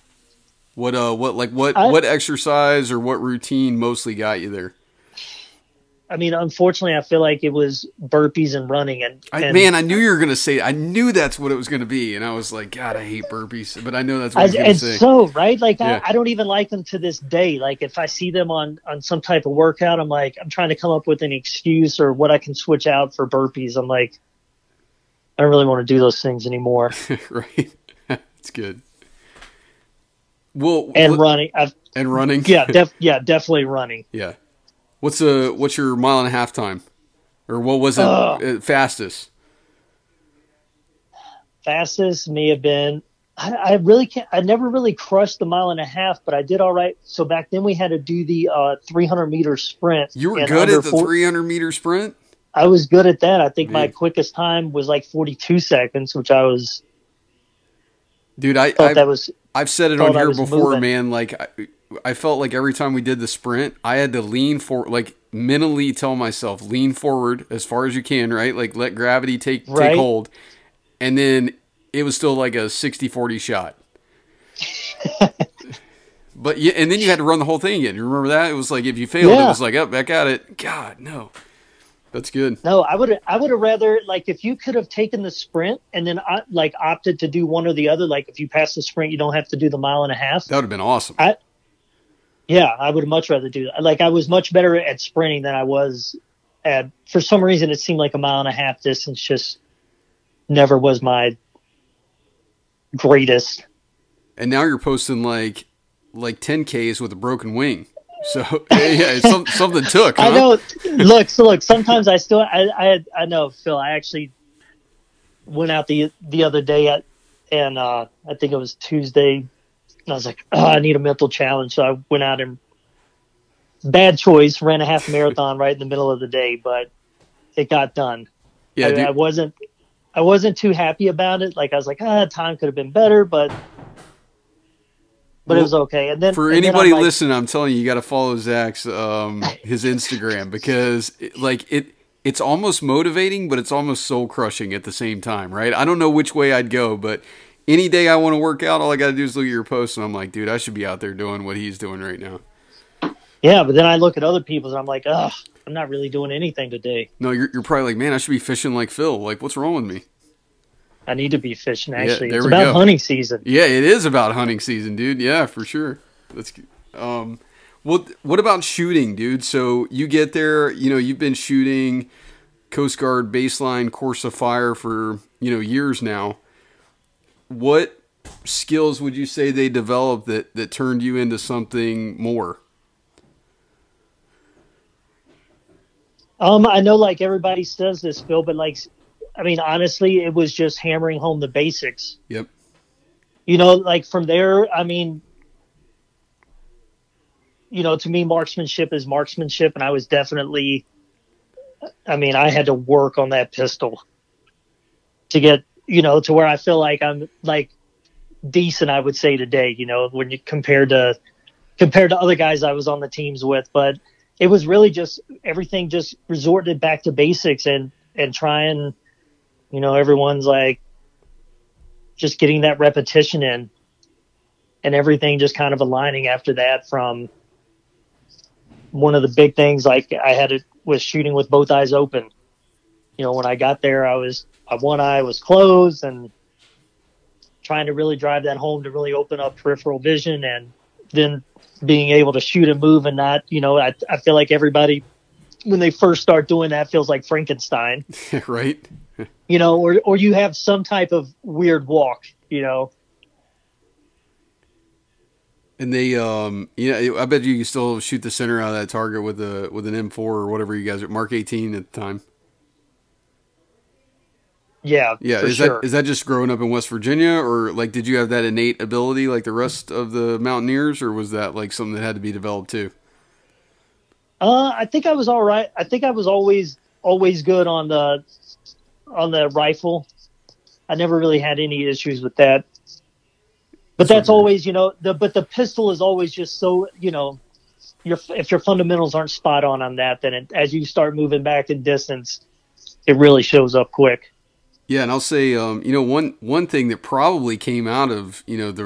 What exercise or what routine mostly got you there? I mean, unfortunately, I feel like it was burpees and running. I knew you were going to say, I knew that's what it was going to be. And I was like, God, I hate burpees, but I know that's what I was going to say. So, right? Like, Yeah. I don't even like them to this day. Like, if I see them on some type of workout, I'm like, I'm trying to come up with an excuse or what I can switch out for burpees. I'm like, I don't really want to do those things anymore. Right. It's good. Well, Running. and running. Yeah, definitely running. Yeah. What's your mile and a half time? Or what was it fastest? Fastest may have been, I really can't, I never really crushed the mile and a half, but I did all right. So back then we had to do the 300-meter sprint. You were good at the 300-meter sprint? I was good at that. I think my quickest time was like 42 seconds, which I was. Dude, I've said it on here before, man. Like, I felt like every time we did the sprint, I had to lean forward, like mentally tell myself, lean forward as far as you can, right? Like let gravity take hold. And then it was still like a 60-40 shot. But yeah, and then you had to run the whole thing again. You remember that? It was like, if you failed, it was like, up, back at it. God, no. That's good. No, I would have rather, like, if you could have taken the sprint and then like opted to do one or the other, like if you pass the sprint, you don't have to do the mile and a half. That would have been awesome. I would much rather do that. Like, I was much better at sprinting than I was at, for some reason, it seemed like a mile and a half distance just never was my greatest. And now you're posting like 10Ks with a broken wing. So yeah, something took. Huh? I know. Look. Sometimes I know, Phil. I actually went out the other day and I think it was Tuesday, and I was like, I need a mental challenge. So I went out and, bad choice, ran a half marathon right in the middle of the day, but it got done. Yeah, I wasn't too happy about it. Like, I was like, time could have been better, but it was okay. And then for anybody listening, I'm telling you got to follow Zach's his Instagram, because it's almost motivating, but it's almost soul crushing at the same time, right? I don't know which way I'd go, but any day I want to work out, all I got to do is look at your post, and I'm like, dude, I should be out there doing what he's doing right now. Yeah, but then I look at other people's, and I'm like, I'm not really doing anything today. No, you're probably like, man, I should be fishing like Phil. Like, what's wrong with me? I need to be fishing, actually. Yeah, it's about hunting season. Yeah, it is about hunting season, dude. Yeah, for sure. That's what about shooting, dude? So you get there, you've been shooting Coast Guard baseline course of fire for, years now. What skills would you say they developed that turned you into something more? I know, like, everybody says this, Phil, but honestly, it was just hammering home the basics. Yep. Like, from there, I mean, to me, marksmanship is marksmanship, and I was definitely, I had to work on that pistol to get, to where I feel like I'm, like, decent, I would say, today, when you compared to other guys I was on the teams with. But it was really just, everything just resorted back to basics and trying, everyone's like just getting that repetition in, and everything just kind of aligning after that. From one of the big things, like, was shooting with both eyes open. When I got there, one eye was closed, and trying to really drive that home to really open up peripheral vision, and then being able to shoot and move and not, I feel like everybody, when they first start doing that, feels like Frankenstein. Right. Or you have some type of weird walk, And they, I bet you can still shoot the center out of that target with an M4 or whatever you guys are, Mark 18 at the time. Yeah, yeah. Is that just growing up in West Virginia, or like did you have that innate ability like the rest of the Mountaineers, or was that like something that had to be developed too? I think I was all right. I think I was always good on the rifle. I never really had any issues with that. But that's always, but the pistol is always just so, if your fundamentals aren't spot on that, then as you start moving back in distance, it really shows up quick. Yeah, and I'll say, one thing that probably came out of,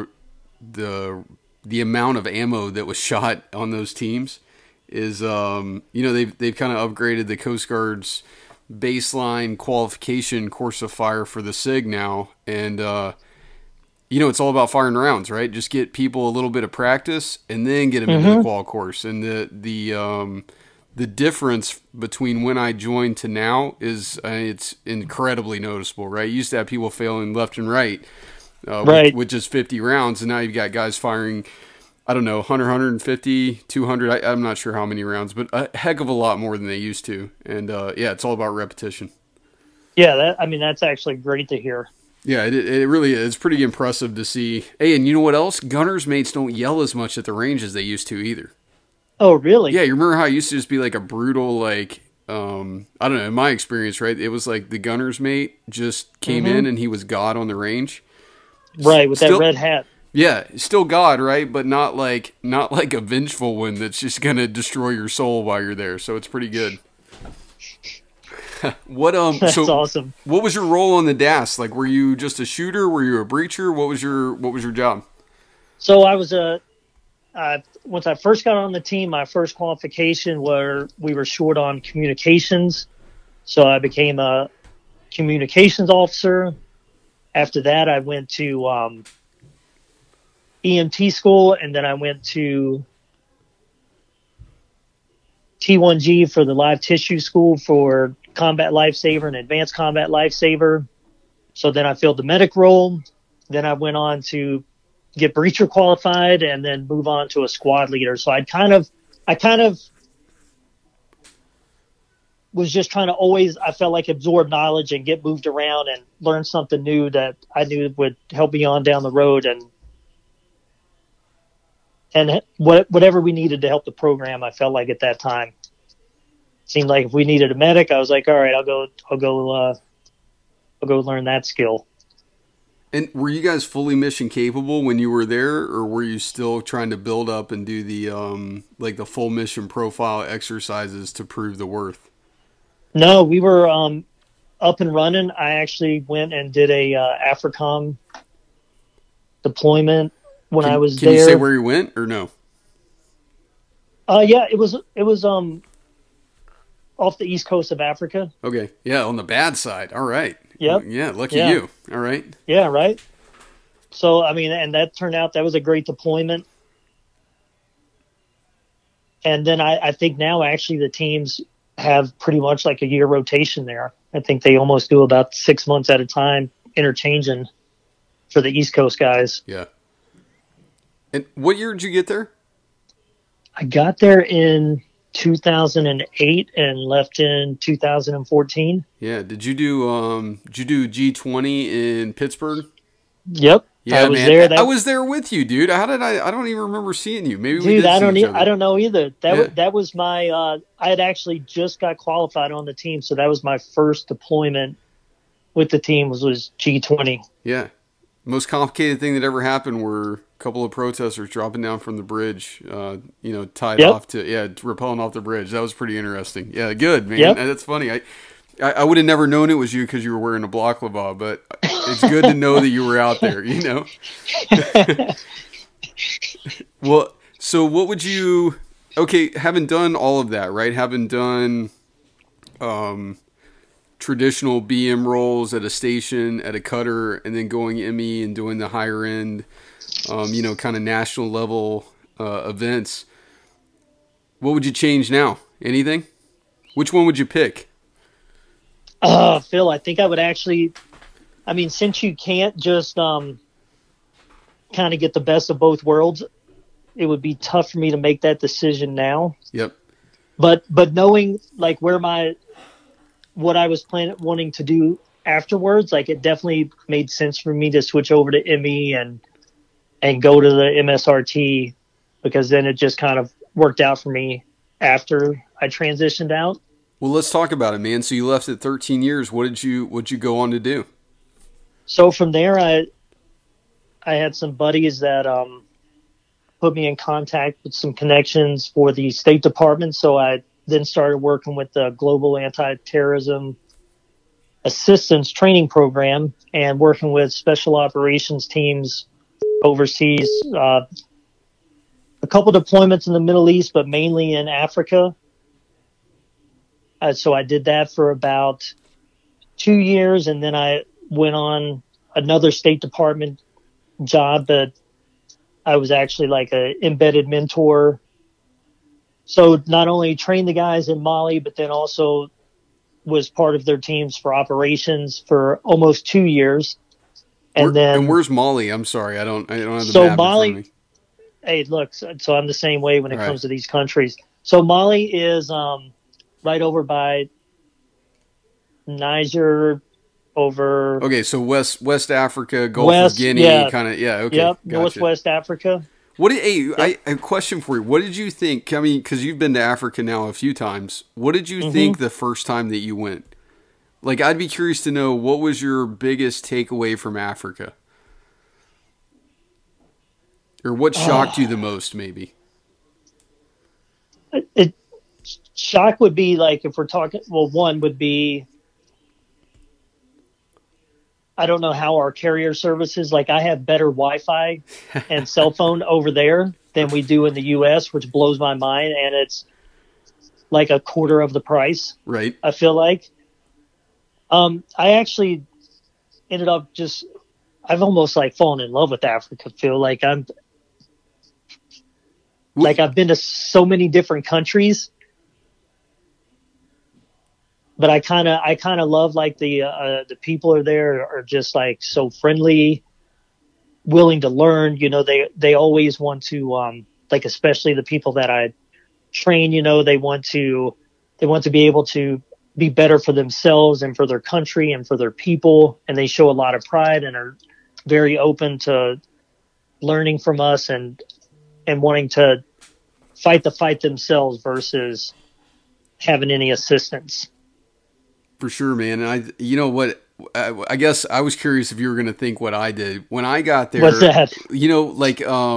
the amount of ammo that was shot on those teams is, they've kind of upgraded the Coast Guard's baseline qualification course of fire for the SIG now, and it's all about firing rounds, right? Just get people a little bit of practice and then get them into the qual course. And the difference between when I joined to now is it's incredibly noticeable, right? You used to have people failing left and right, with just 50 rounds, and now you've got guys firing, I don't know, 100, 150, 200. I'm not sure how many rounds, but a heck of a lot more than they used to. And it's all about repetition. Yeah, that's actually great to hear. Yeah, it really is. It's pretty impressive to see. Hey, and you know what else? Gunners' mates don't yell as much at the range as they used to either. Oh, really? Yeah, you remember how it used to just be like a brutal, like, I don't know, in my experience, right? It was like the gunner's mate just came in and he was God on the range. Right, with that red hat. Yeah, still God, right? But not like a vengeful one that's just going to destroy your soul while you're there. So it's pretty good. That's awesome. What was your role on the DAS? Like, were you just a shooter? Were you a breacher? What was your job? So I was once I first got on the team, my first qualification we were short on communications. So I became a communications officer. After that, I went to EMT school, and then I went to T1G for the live tissue school for combat lifesaver and advanced combat lifesaver. So then I filled the medic role. Then I went on to get breacher qualified and then move on to a squad leader. So I kind of was just trying to always, I felt like, absorb knowledge and get moved around and learn something new that I knew would help me on down the road, and whatever we needed to help the program, I felt like at that time. Seemed like if we needed a medic, I was like, all right, I'll go learn that skill. And were you guys fully mission capable when you were there, or were you still trying to build up and do the the full mission profile exercises to prove the worth? No, we were up and running. I actually went and did a AFRICOM deployment when I was there. Can you say where you went or no? Yeah, it was off the east coast of Africa. Okay. Yeah, on the bad side. All right. Yep. Yeah, lucky you. All right. Yeah, right. So, and that turned out that was a great deployment. And then I think now actually the teams have pretty much like a year rotation there. I think they almost do about 6 months at a time interchanging for the East Coast guys. Yeah. And what year did you get there? I got there in 2008 and left in 2014. Yeah. Did you do G20 in Pittsburgh? Yep. Yeah, I was there. I was there with you, dude. How did I don't even remember seeing you. Maybe we did see each other. I don't know either. That was my I had actually just got qualified on the team, so that was my first deployment with the team was G20. Yeah. Most complicated thing that ever happened were a couple of protesters dropping down from the bridge, tied off to rappelling off the bridge. That was pretty interesting. Yeah, good, man. Yep. That's funny. I would have never known it was you because you were wearing a balaclava, but it's good to know that you were out there, Well, so what would you, having done all of that, right? Having done traditional BM roles at a station, at a cutter, and then going ME and doing the higher end, kind of national level events, what would you change now? Anything? Which one would you pick? Phil, I think I would actually, since you can't just kind of get the best of both worlds, it would be tough for me to make that decision now. Yep. But knowing like what I was wanting to do afterwards, like it definitely made sense for me to switch over to ME and go to the MSRT, because then it just kind of worked out for me after I transitioned out. Well, let's talk about it, man. So you left at 13 years. What'd you go on to do? So from there, I had some buddies that put me in contact with some connections for the State Department. So I then started working with the Global Anti-Terrorism Assistance Training Program and working with special operations teams overseas. A couple deployments in the Middle East, but mainly in Africa. So I did that for about 2 years, and then I went on another State Department job, but I was actually like an embedded mentor. So not only trained the guys in Mali, but then also was part of their teams for operations for almost 2 years. And where's Mali? I'm sorry, I don't have the so map Mali. in front of me. Hey, look, so I'm the same way when it Right. comes to these countries. So Mali is right over by Niger, over Okay, so West Africa, Gulf of Guinea, yeah. kind of. Yeah, okay. Yep, Gotcha. Northwest Africa. I a question for you. What did you think? I mean, because you've been to Africa now a few times. What did you think the first time that you went? Like, I'd be curious to know, what was your biggest takeaway from Africa, or what shocked you the most, maybe? Shock would be like, if we're talking, well, one would be, I don't know how our carrier services, like I have better Wi-Fi and cell phone over there than we do in the US, which blows my mind. And it's like a quarter of the price. Right. I feel like, I actually ended up I've almost like fallen in love with Africa. Feel like I've been to so many different countries, but I kind of love like the people are there are just like so friendly, willing to learn. You know, they always want to like, especially the people that I train. You know, they want to be able to be better for themselves and for their country and for their people, and they show a lot of pride and are very open to learning from us and wanting to fight the fight themselves versus having any assistance. For sure, man. And you know what? I guess I was curious if you were going to think what I did when I got there. What's that? You know, like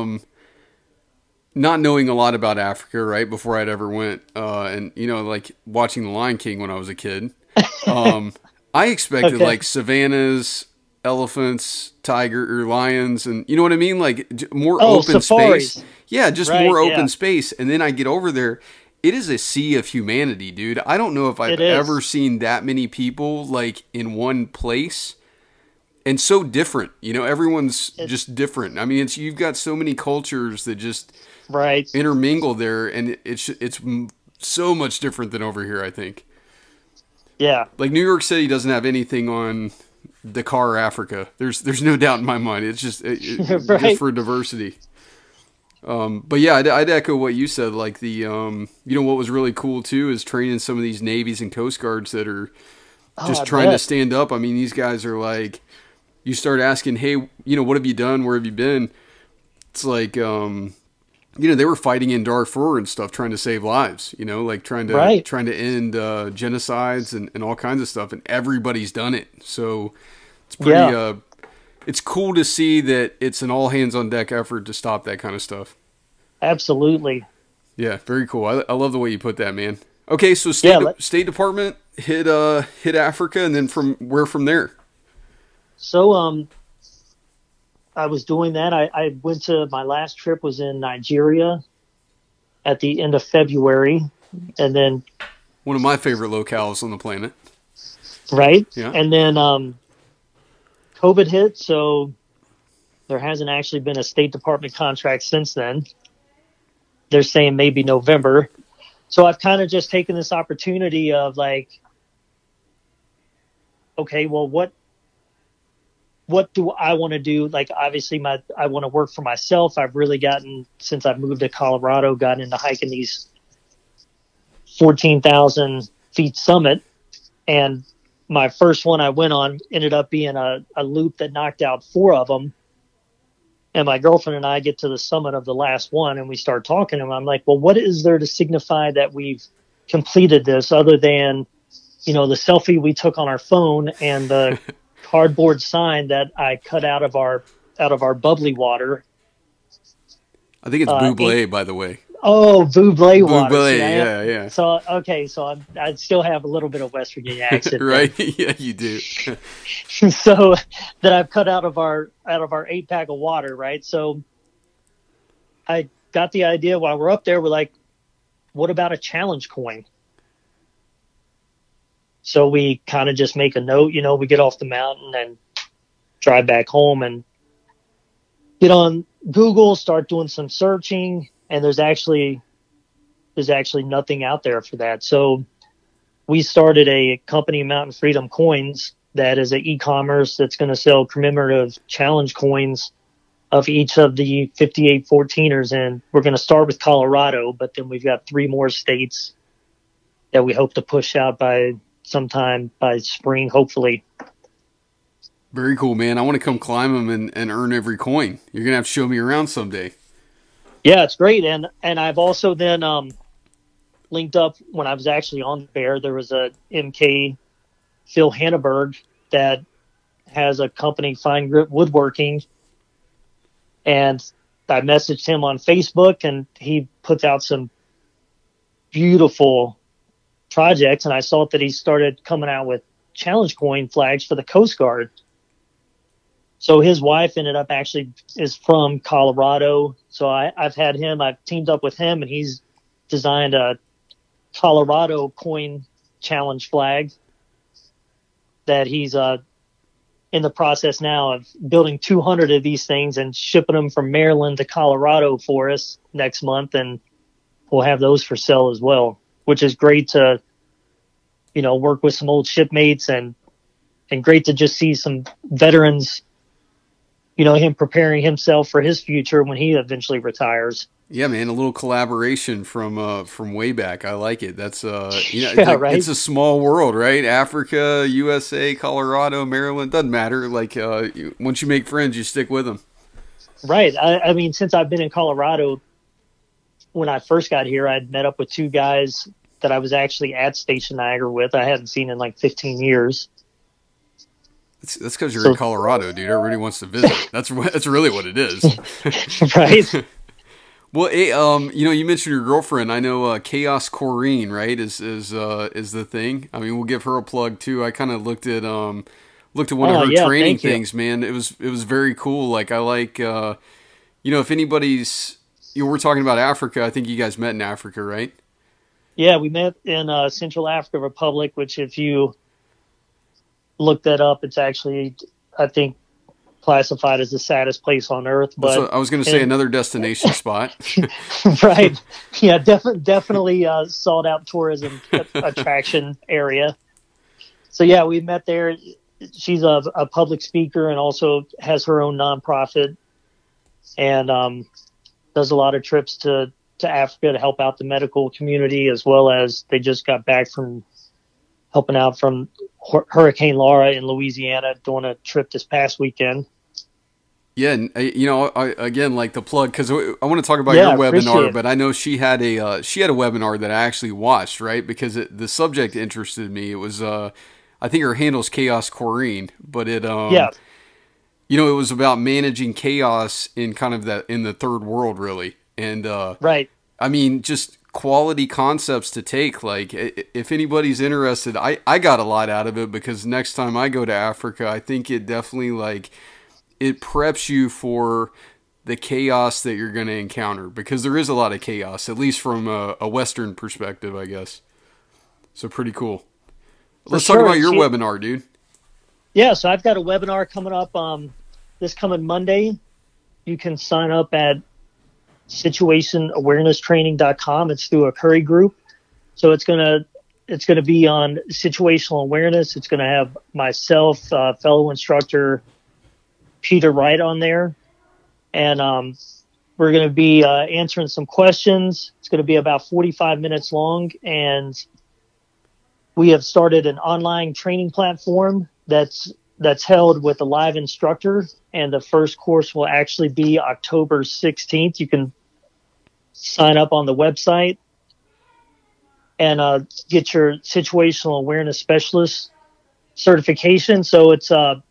not knowing a lot about Africa, right? Before I'd ever went, and you know, like watching The Lion King when I was a kid. I expected like savannas, elephants, tiger or lions, and you know what I mean, like more open safaris. space. Yeah, just Right, more open yeah. space. And then I get over there. It is a sea of humanity, dude. I don't know if I've It is. ever seen that many people like in one place, and so different. You know, everyone's just different. I mean, you've got so many cultures that just Right. intermingle there, and it's so much different than over here, I think. Yeah. Like New York City doesn't have anything on Dakar, Africa. There's no doubt in my mind. It's just just Right. for diversity. But yeah, I'd echo what you said. Like the you know, what was really cool too is training some of these navies and coast guards that are just I trying to bet. stand up. I mean, these guys are like, you start asking, hey, you know, what have you done? Where have you been? It's like, you know, they were fighting in Darfur and stuff, trying to save lives, you know, like trying to Right. end genocides and all kinds of stuff. And everybody's done it. So it's pretty, Yeah. it's cool to see that it's an all hands on deck effort to stop that kind of stuff. Absolutely. Yeah. Very cool. I love the way you put that, man. Okay. So State Department hit Africa, and then from there. So, I was doing that. I went to, my last trip was in Nigeria at the end of February, and then, One of my favorite locales on the planet. right. Yeah. And then, COVID hit. So there hasn't actually been a State Department contract since then. They're saying maybe November. So I've kind of just taken this opportunity of like, okay, well, what what do I want to do? Like, obviously I want to work for myself. I've really gotten, since I've moved to Colorado, gotten into hiking these 14,000 feet summit. And my first one I went on ended up being a loop that knocked out 4 of them. And my girlfriend and I get to the summit of the last one and we start talking, and I'm like, well, what is there to signify that we've completed this other than, the selfie we took on our phone and the cardboard sign that I cut out of our bubbly water. I think it's Buble, by the way. Oh, Buble water. Buble, yeah. So, okay, so I still have a little bit of West Virginia accent. Right? Yeah, you do. So that I've cut out of our 8-pack of water, right? So I got the idea while we're up there, we're like, what about a challenge coin? So we kind of just make a note, we get off the mountain and drive back home and get on Google, start doing some searching, and there's actually nothing out there for that. So we started a company, Mountain Freedom Coins, that is an e-commerce that's going to sell commemorative challenge coins of each of the 58 14ers. And we're going to start with Colorado, but then we've got 3 more states that we hope to push out by sometime by spring, hopefully. Very cool, man. I want to come climb them and earn every coin. You're going to have to show me around someday. Yeah, it's great. And I've also then linked up when I was actually on the bear. There was a MK Phil Hanneberg that has a company, Fine Grit Woodworking. And I messaged him on Facebook, and he puts out some beautiful projects. And I saw that he started coming out with challenge coin flags for the Coast Guard. So his wife is from Colorado. So I've teamed up with him, and he's designed a Colorado coin challenge flag that he's in the process now of building 200 of these things and shipping them from Maryland to Colorado for us next month. And we'll have those for sale as well, which is great to, work with some old shipmates and great to just see some veterans, him preparing himself for his future when he eventually retires. Yeah, man, a little collaboration from way back. I like it. That's right? It's a small world, right? Africa, USA, Colorado, Maryland, doesn't matter. Like once you make friends, you stick with them. Right. I mean, since I've been in Colorado, when I first got here, I'd met up with 2 guys that I was actually at Station Niagara with. I hadn't seen in like 15 years. That's because you're in Colorado, dude. Everybody wants to visit. That's really what it is. Right. Well, you mentioned your girlfriend. I know Chaos Corrine, right? Is the thing. I mean, we'll give her a plug too. I kind of looked at one of her training things, man. It was very cool. Like I like, if anybody's, we're talking about Africa. I think you guys met in Africa, right? Yeah, we met in Central African Republic, which if you look that up, it's actually, I think, classified as the saddest place on earth. But so I was going to say another destination spot. Right. Yeah, definitely sought out tourism attraction area. So yeah, we met there. She's a public speaker and also has her own nonprofit, and does a lot of trips to Africa to help out the medical community, as well as they just got back from helping out from Hurricane Laura in Louisiana, doing a trip this past weekend. Yeah, and I again, like the plug, because I want to talk about your webinar, but I know she had a webinar that I actually watched, right? Because the subject interested me. It was I think her handle's Chaos Corrine, but it it was about managing chaos in kind of in the third world, really, and right. I mean, just quality concepts to take. Like, if anybody's interested, I got a lot out of it, because next time I go to Africa, I think it definitely it preps you for the chaos that you're going to encounter, because there is a lot of chaos, at least from a Western perspective, I guess. So pretty cool. Let's talk about your webinar, dude. Yeah, so I've got a webinar coming up this coming Monday. You can sign up at situationawarenesstraining.com. It's through a Curry group. So it's going to be on situational awareness. It's going to have myself, fellow instructor Peter Wright on there. And we're going to be answering some questions. It's going to be about 45 minutes long. And we have started an online training platform that's held with a live instructor. And the first course will actually be October 16th. You can sign up on the website and get your situational awareness specialist certification. So it's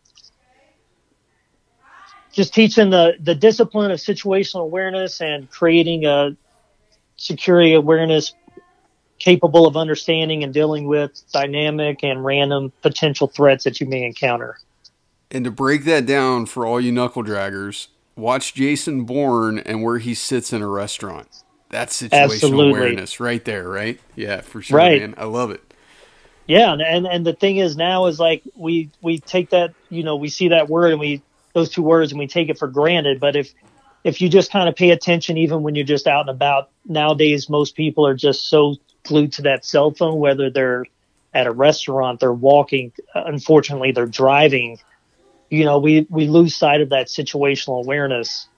just teaching the discipline of situational awareness and creating a security awareness capable of understanding and dealing with dynamic and random potential threats that you may encounter. And to break that down for all you knuckle draggers, watch Jason Bourne and where he sits in a restaurant. That's situational awareness right there, right? Yeah, for sure, right. Man. I love it. Yeah, and the thing is now is like we take that, we see that word and those two words and we take it for granted. But if you just kind of pay attention, even when you're just out and about, nowadays most people are just so glued to that cell phone, whether they're at a restaurant, they're walking, unfortunately they're driving, we lose sight of that situational awareness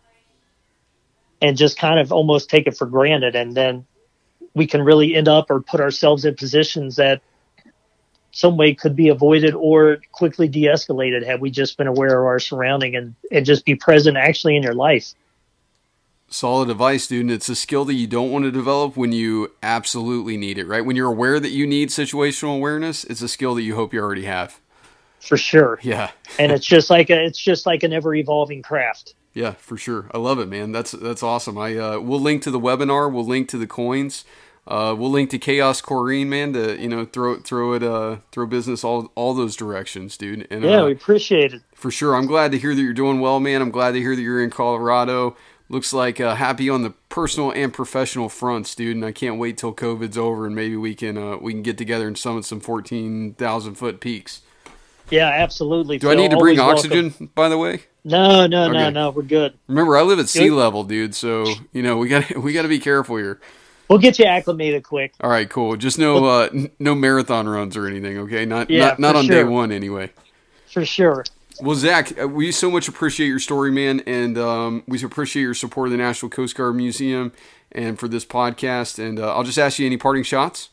and just kind of almost take it for granted. And then we can really end up or put ourselves in positions that some way could be avoided or quickly de-escalated had we just been aware of our surrounding and just be present actually in your life. Solid advice, dude. And it's a skill that you don't want to develop when you absolutely need it, right? When you're aware that you need situational awareness, it's a skill that you hope you already have. For sure. Yeah. And it's just like an ever evolving craft. Yeah, for sure. I love it, man. That's awesome. We'll link to the webinar. We'll link to the coins. We'll link to Chaos Corrine, man, to throw business all those directions, dude. And yeah, we appreciate it. For sure. I'm glad to hear that you're doing well, man. I'm glad to hear that you're in Colorado. Looks like happy on the personal and professional fronts, dude. And I can't wait till COVID's over and maybe we can get together and summit some 14,000 foot peaks. Yeah, absolutely. Do I need to bring oxygen, by the way? No, we're good. Remember, I live at sea level, dude. So we got to be careful here. We'll get you acclimated quick. All right, cool. Just no marathon runs or anything, okay? Not on day one, anyway. For sure. Well, Zach, we so much appreciate your story, man, and we appreciate your support of the National Coast Guard Museum and for this podcast. And I'll just ask you any parting shots.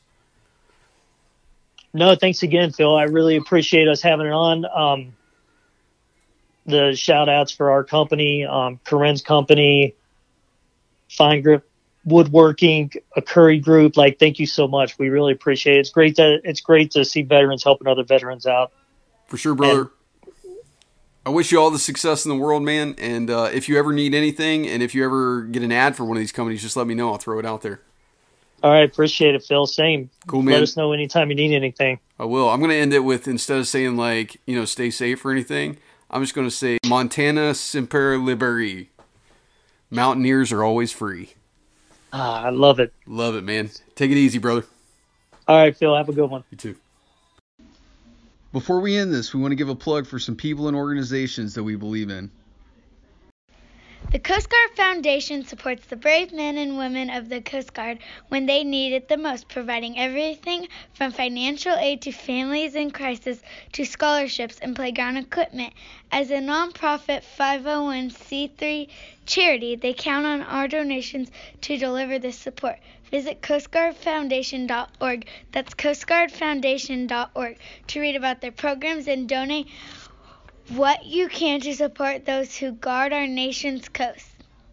No, thanks again, Phil. I really appreciate us having it on. The shout outs for our company, Corinne's company, Fine Grip Woodworking, a Curry Group. Thank you so much. We really appreciate it. It's great to see veterans helping other veterans out. For sure, brother. I wish you all the success in the world, man. And if you ever need anything, and if you ever get an ad for one of these companies, just let me know. I'll throw it out there. All right, appreciate it, Phil. Same. Cool, man. Let us know anytime you need anything. I will. I'm going to end it with, instead of saying stay safe or anything, I'm just going to say Montana Semper Liberi. Mountaineers are always free. I love it. Love it, man. Take it easy, brother. All right, Phil. Have a good one. You too. Before we end this, we want to give a plug for some people and organizations that we believe in. The Coast Guard Foundation supports the brave men and women of the Coast Guard when they need it the most, providing everything from financial aid to families in crisis to scholarships and playground equipment. As a nonprofit 501c3 charity, they count on our donations to deliver this support. Visit coastguardfoundation.org. That's coastguardfoundation.org to read about their programs and donate what you can to support those who guard our nation's coast.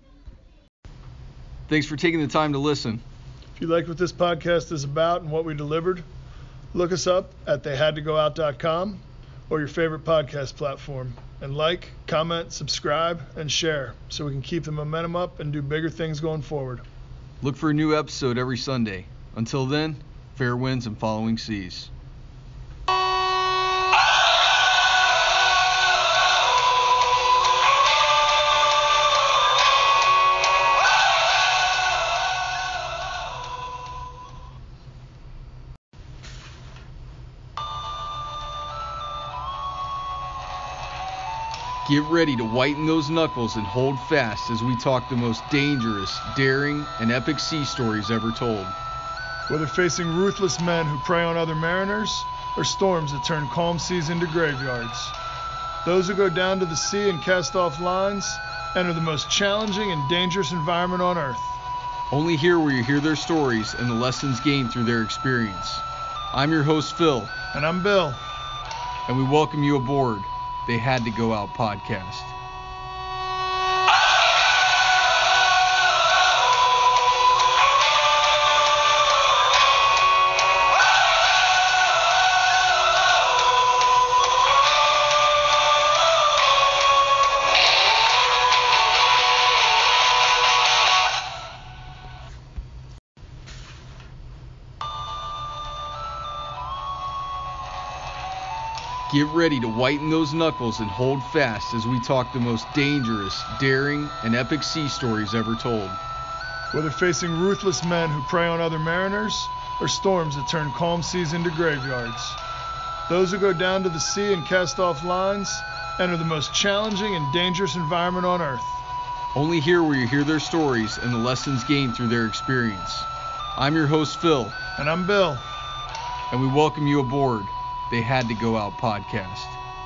Thanks for taking the time to listen. If you like what this podcast is about and what we delivered, look us up at theyhadtogoout.com or your favorite podcast platform. And like, comment, subscribe, and share so we can keep the momentum up and do bigger things going forward. Look for a new episode every Sunday. Until then, fair winds and following seas. Get ready to whiten those knuckles and hold fast as we talk the most dangerous, daring, and epic sea stories ever told. Whether facing ruthless men who prey on other mariners or storms that turn calm seas into graveyards, Those who go down to the sea and cast off lines enter the most challenging and dangerous environment on Earth. Only here will you hear their stories and the lessons gained through their experience. I'm your host, Phil. And I'm Bill. And we welcome you aboard They Had to Go Out podcast. Get ready to whiten those knuckles and hold fast as we talk the most dangerous, daring, and epic sea stories ever told. Whether facing ruthless men who prey on other mariners or storms that turn calm seas into graveyards, those who go down to the sea and cast off lines enter the most challenging and dangerous environment on Earth. Only here will you hear their stories and the lessons gained through their experience. I'm your host, Phil. And I'm Bill. And we welcome you aboard They Had to Go Out podcast.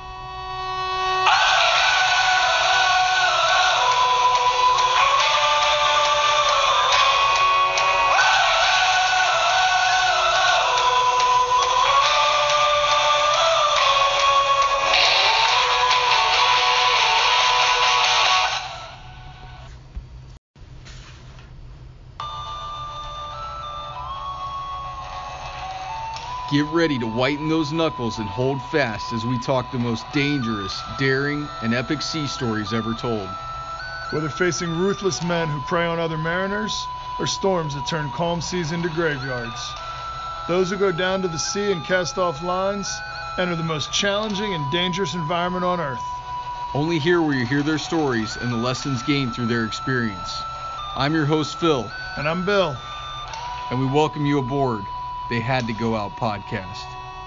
Get ready to whiten those knuckles and hold fast as we talk the most dangerous, daring, and epic sea stories ever told. Whether facing ruthless men who prey on other mariners or storms that turn calm seas into graveyards, those who go down to the sea and cast off lines enter the most challenging and dangerous environment on Earth. Only here will you hear their stories and the lessons gained through their experience. I'm your host, Phil. And I'm Bill. And we welcome you aboard They Had to Go Out podcast.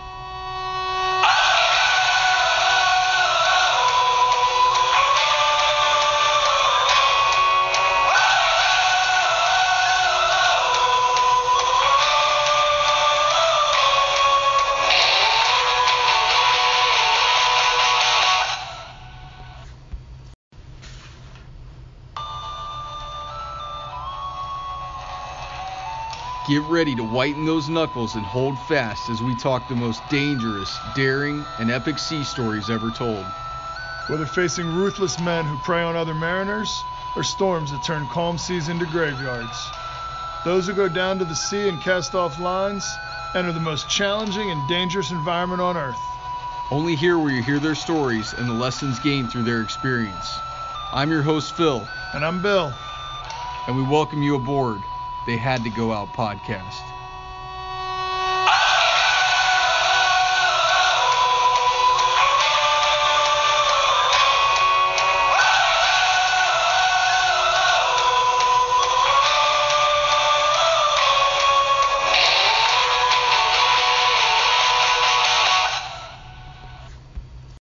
Get ready to whiten those knuckles and hold fast as we talk the most dangerous, daring, and epic sea stories ever told. Whether facing ruthless men who prey on other mariners or storms that turn calm seas into graveyards, those who go down to the sea and cast off lines enter the most challenging and dangerous environment on Earth. Only here will you hear their stories and the lessons gained through their experience. I'm your host, Phil. And I'm Bill. And we welcome you aboard They Had to Go Out podcast.